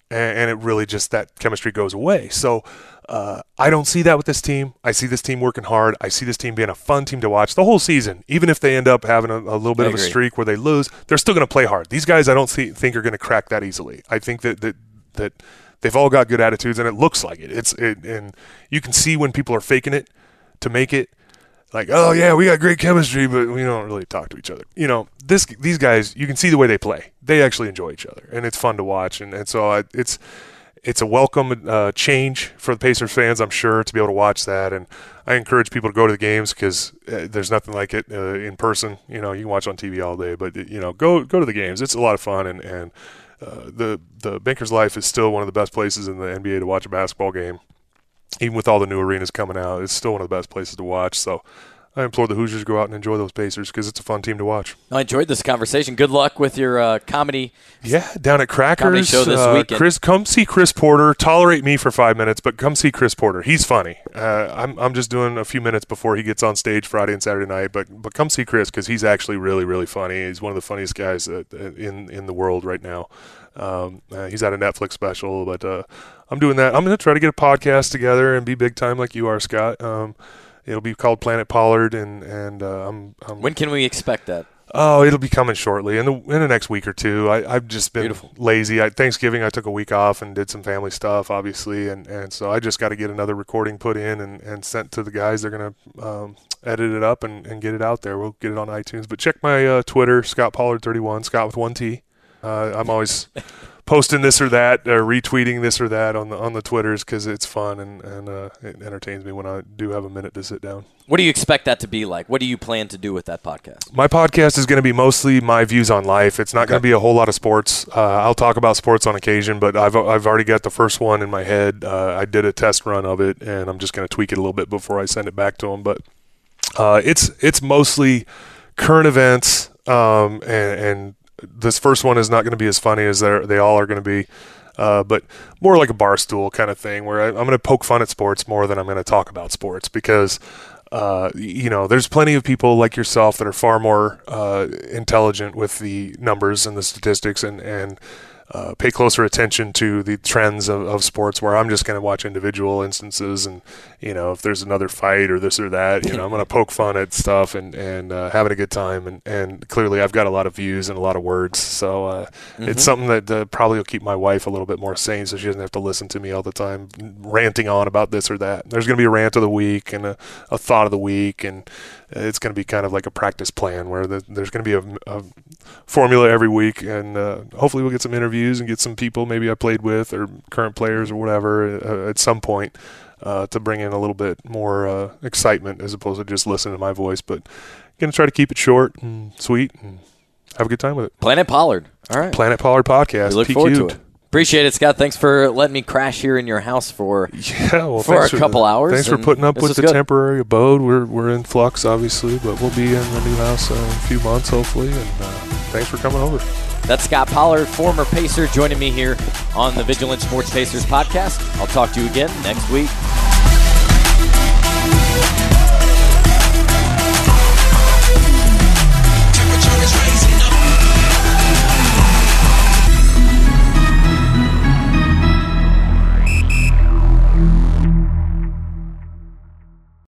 Speaker 2: and, and it really just that chemistry goes away. So uh, I don't see that with this team. I see this team working hard. I see this team being a fun team to watch the whole season. Even if they end up having a, a little bit
Speaker 1: I
Speaker 2: of a
Speaker 1: agree.
Speaker 2: streak where they lose, they're still going to play hard. These guys I don't see, think are going to crack that easily. I think that that that they've all got good attitudes, and it looks like it. It's it, and you can see when people are faking it to make it. Like, oh yeah, we got great chemistry, but we don't really talk to each other. You know, this these guys, you can see the way they play. They actually enjoy each other, and it's fun to watch. And, and so I, it's it's a welcome uh, change for the Pacers fans, I'm sure, to be able to watch that. And I encourage people to go to the games because uh, there's nothing like it uh, in person. You know, you can watch on T V all day, but you know, go go to the games. It's a lot of fun, and and uh, the the Bankers Life is still one of the best places in the N B A to watch a basketball game. Even with all the new arenas coming out, it's still one of the best places to watch. So I implore the Hoosiers to go out and enjoy those Pacers because it's a fun team to watch.
Speaker 1: I enjoyed this conversation. Good luck with your uh, comedy.
Speaker 2: Yeah, down at Crackers.
Speaker 1: Comedy show this
Speaker 2: uh,
Speaker 1: weekend.
Speaker 2: Chris, come see Chris Porter. Tolerate me for five minutes, but come see Chris Porter. He's funny. Uh, I'm I'm just doing a few minutes before he gets on stage Friday and Saturday night, but but come see Chris because he's actually really really funny. He's one of the funniest guys uh, in in the world right now. Um, uh, he's at a Netflix special, but uh, I'm doing that. I'm going to try to get a podcast together and be big time like you are, Scott. Um, it'll be called Planet Pollard, and and uh, I'm, I'm.
Speaker 1: When can we expect that?
Speaker 2: Oh, it'll be coming shortly in the in the next week or two. I, I've just been
Speaker 1: Beautiful.
Speaker 2: lazy. I, Thanksgiving, I took a week off and did some family stuff, obviously, and, and so I just got to get another recording put in and, and sent to the guys. They're going to um, edit it up and, and get it out there. We'll get it on iTunes. But check my uh, Twitter, Scott Pollard thirty-one, Scott with one T. Uh, I'm always posting this or that, or retweeting this or that on the on the Twitters because it's fun and, and uh, it entertains me when I do have a minute to sit down.
Speaker 1: What do you expect that to be like? What do you plan to do with that podcast?
Speaker 2: My podcast is going to be mostly my views on life. It's not
Speaker 1: Okay.
Speaker 2: going to be a whole lot of sports. Uh, I'll talk about sports on occasion, but I've I've already got the first one in my head. Uh, I did a test run of it, and I'm just going to tweak it a little bit before I send it back to them. But uh, it's it's mostly current events, um, and, and this first one is not going to be as funny as they they all are going to be. Uh, but more like a bar stool kind of thing where I, I'm going to poke fun at sports more than I'm going to talk about sports because, uh, you know, there's plenty of people like yourself that are far more uh, intelligent with the numbers and the statistics and, and uh, pay closer attention to the trends of, of sports where I'm just going to watch individual instances and, you know, if there's another fight or this or that, you know, I'm going to poke fun at stuff and, and uh, having a good time. And, and clearly I've got a lot of views and a lot of words. So uh, mm-hmm. it's something that uh, probably will keep my wife a little bit more sane so she doesn't have to listen to me all the time ranting on about this or that. There's going to be a rant of the week and a, a thought of the week, and it's going to be kind of like a practice plan where the, there's going to be a, a formula every week, and uh, hopefully we'll get some interviews and get some people maybe I played with or current players or whatever uh, at some point uh, to bring in a little bit more uh, excitement as opposed to just listening to my voice. But going to try to keep it short and sweet and have a good time with it.
Speaker 1: Planet Pollard. All right.
Speaker 2: Planet Pollard Podcast.
Speaker 1: We look
Speaker 2: P Q'd.
Speaker 1: forward to it. Appreciate it, Scott. Thanks for letting me crash here in your house for
Speaker 2: yeah, well,
Speaker 1: for a
Speaker 2: for
Speaker 1: couple
Speaker 2: the,
Speaker 1: hours.
Speaker 2: Thanks for putting up
Speaker 1: this
Speaker 2: with
Speaker 1: was
Speaker 2: the
Speaker 1: good.
Speaker 2: temporary abode. We're we're in flux, obviously, but we'll be in the new house uh, in a few months, hopefully. And uh, thanks for coming over.
Speaker 1: That's Scott Pollard, former Pacer, joining me here on the Vigilant Sports Pacers podcast. I'll talk to you again next week.